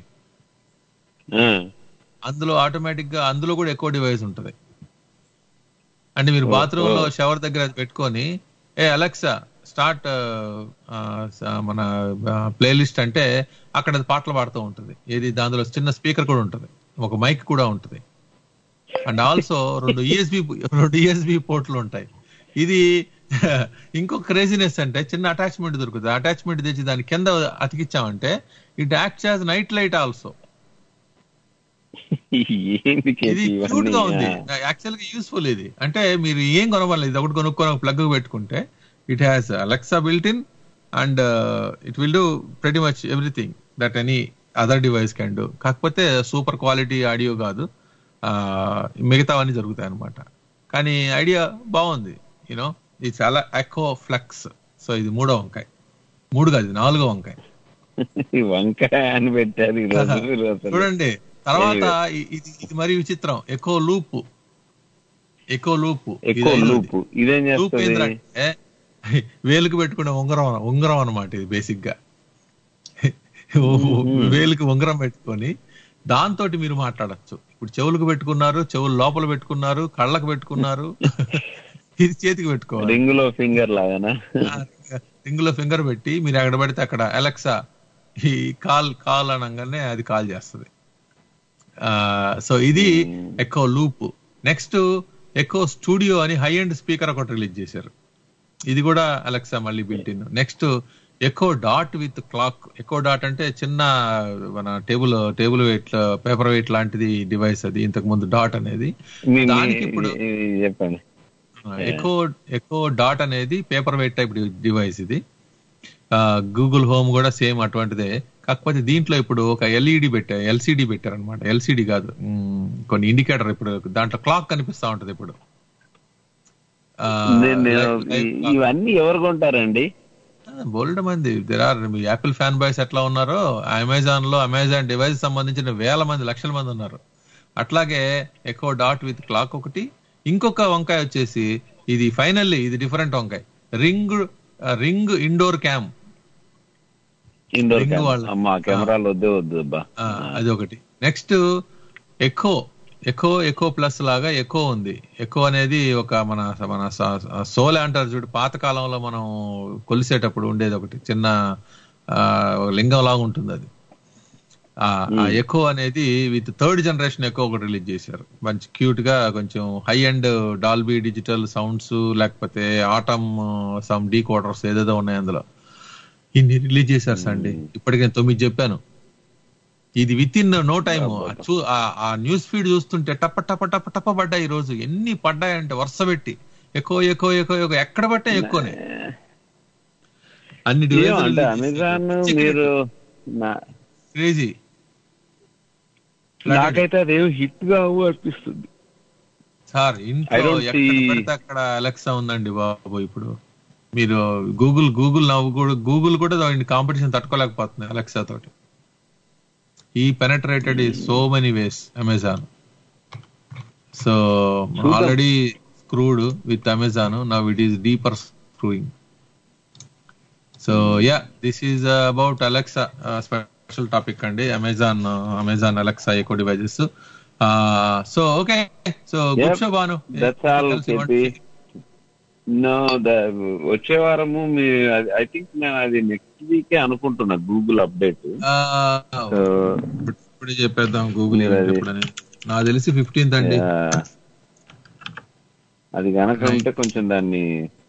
అందులో ఆటోమేటిక్ గా అందులో కూడా ఎక్కువ డివైస్ ఉంటది. అంటే మీరు బాత్రూమ్ లో షవర్ దగ్గర అది పెట్టుకొని అలెక్సా స్టార్ట్ మన ప్లేలిస్ట్ అంటే అక్కడ అది పాటలు పాడుతూ ఉంటుంది. ఏది దానిలో చిన్న స్పీకర్ కూడా ఉంటుంది, ఒక మైక్ కూడా ఉంటుంది. అండ్ ఆల్సో 2 USB పోర్ట్లు ఉంటాయి. ఇది ఇంకొక క్రేజీనెస్ అంటే చిన్న అటాచ్మెంట్ దొరుకుతుంది. అటాచ్మెంట్ తెచ్చి దాని కింద అతికిచ్చామంటే it acts as night light also. ఇది క్యూట్ గా ఉంది, యాక్చువల్ గా యూస్ఫుల్. ఇది అంటే మీరు ఏం కొనవాలి, ఇది ఒకటి కొనుక్కొని ప్లగ్ పెట్టుకుంటే it has Alexa built in and it will do pretty much everything that any other device can do. కాకపోతే సూపర్ క్వాలిటీ ఆడియో కాదు, మిగతావన్నీ జరుగుతాయి అనమాట. కానీ ఐడియా బాగుంది, యూనో. ఇది చాలా ఎకో ఫ్లెక్స్. సో ఇది 3వ వంకాయ, 3 కాదు 4వ వంకాయ. అని పెట్టారు చూడండి. తర్వాత ఇది మరి విచిత్రం, ఎకో లూప్. ఏంటంటే వేలుకు పెట్టుకునే ఉంగరం అనమాట. ఇది బేసిక్ గా వేలుకి ఉంగరం పెట్టుకొని దాంతో మీరు మాట్లాడచ్చు. ఇప్పుడు చెవులకు పెట్టుకున్నారు, చెవులు లోపల పెట్టుకున్నారు, కళ్ళకు పెట్టుకున్నారు, ఇది చేతికి పెట్టుకోవాలి. రింగులో ఫింగర్ లాగానా? రింగులో ఫింగర్ పెట్టి మీరు ఎక్కడ పడితే అక్కడ అలెక్సా ఈ కాల్ అనగానే అది కాల్ చేస్తుంది. సో ఇది Echo Loop. Next Echo Studio అని హై ఎండ్ స్పీకర్ ఒకటి రిలీజ్ చేశారు. ఇది కూడా అలెక్సా మళ్ళీ built in. Next Echo Dot with clock. Echo Dot అంటే చిన్న మన టేబుల్ వెయిట్, పేపర్ వెయిట్ లాంటిది డివైస్. అది ఇంతకు ముందు డాట్ అనేది. దానికి ఇప్పుడు చెప్పండి. ఎకో డాట్ అనేది పేపర్ వెయిట్ టైప్ డివైస్. ఇది గూగుల్ హోమ్ కూడా సేమ్ అటువంటిదే. కాకపోతే దీంట్లో ఇప్పుడు ఒక ఎల్సిడి పెట్టారు అనమాట. ఎల్సిడి కాదు, కొన్ని ఇండికేటర్. ఇప్పుడు దాంట్లో క్లాక్ కనిపిస్తా ఉంటది. ఇప్పుడు ఇవన్నీ ఎవరు కొంటారండి? బోల్డ్ మంది. మీ యాపిల్ ఫ్యాన్ బాయ్స్ ఎట్లా ఉన్నారో అమెజాన్ డివైస్ సంబంధించిన వేల మంది, లక్షల మంది ఉన్నారు. అట్లాగే ఎకో డాట్ విత్ క్లాక్ ఒకటి. ఇంకొక వంకాయ వచ్చేసి ఇది ఫైనల్లీ ఇది డిఫరెంట్ వంకాయ. Ring indoor cam. కెమెరాలు వద్దు. అది ఒకటి. నెక్స్ట్ ఎకో ప్లస్ లాగా ఎకో ఉంది. ఎకో అనేది ఒక మన సోలే అంటారు చూడు, పాత కాలంలో మనం కొలిసేటప్పుడు ఉండేది ఒకటి చిన్న లింగం లాగా ఉంటుంది అది. ఆ ఎకో అనేది విత్ థర్డ్ జనరేషన్ ఎకో ఒకటి రిలీజ్ చేశారు. మంచి క్యూట్ గా, కొంచెం high and Dolby digital sounds, లేకపోతే ఆటమ్ సమ్ డీ కోడర్స్ ఏదేదో ఉన్నాయి అందులో. ఇన్ని రిలీజ్ చేశారు అండి. ఇప్పటికే 9 చెప్పాను. ఇది విత్ ఇన్ నో టైమ్. ఆ న్యూస్ ఫీడ్ చూస్తుంటే టప్ప టప్ప టప్ప టప్ప పడ్డాయి. ఈ రోజు ఎన్ని పడ్డాయంటే వరుస పెట్టి ఎకో ఎక్కడ పట్టే ఎక్కువనే. అన్ని క్రేజీ. నాకైతే అదేం హిట్ గా అనిపిస్తుంది సార్. ఇంట్లో ఎక్కడ పడితే అక్కడ అలెక్సా ఉందండి బాబు. ఇప్పుడు మీరు గూగుల్ కూడా కాంపిటీషన్ తట్టుకోలేకపోతుంది అలెక్సా తోటి. ఈ పెనట్రేటెడ్ ఈ so many ways Amazon. So already screwed with Amazon, now it is deeper screwing. So yeah, this is about Alexa special topic అండి. Amazon Alexa Echo devices. So okay, so good show Bhanu. వచ్చే వారము I think నేను అది next వీకే అనుకుంటున్నా Google update. ఇప్పుడే చెప్పేద్దాం Google. నాకు తెలిసి 15th అండి. అది కనుక ఉంటే కొంచెం దాన్ని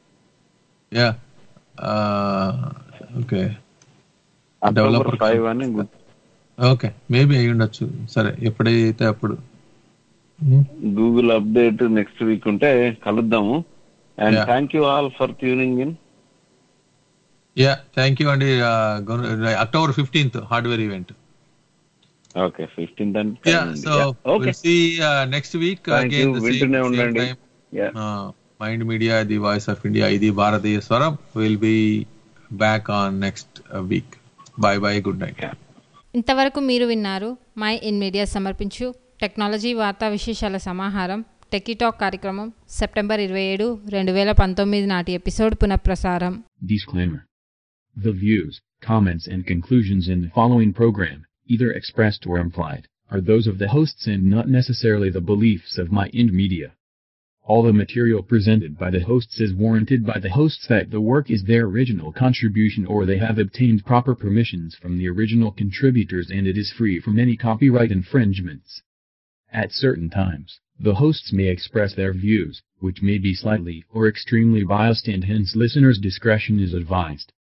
ఓకే డెవలపర్ 5 అని. ఓకే, మేబీ అయి ఉండొచ్చు. సరే, ఎప్పుడైతే అప్పుడు గూగుల్ అప్డేట్ నెక్స్ట్ వీక్ ఉంటే కలుద్దాము. And thank you all for tuning in. Yeah, thank you అండి. October 15th hardware event. Okay, 15th అంటే so we'll see next week again the same time. Mind media, the voice of India, ఇది భారతీయ స్వరం. Will be back on next week. Bye, good night. ఇంతవరకు మీరు విన్నారు my in media సమర్పించు technology వార్తా విశేషాల సమాహారం టెకీటాక్ కార్యక్రమం సెప్టెంబర్ 27, 2019 నాటి ఎపిసోడ్ పునఃప్రసారం. Disclaimer. The views, comments and conclusions in the following program, either expressed or implied, are those of the hosts and not necessarily the beliefs of Mind Media. All the material presented by the hosts is warranted by the hosts that the work is their original contribution or they have obtained proper permissions from the original contributors and it is free from any copyright infringements. At certain times, the hosts may express their views, which may be slightly or extremely biased and hence listeners' discretion is advised.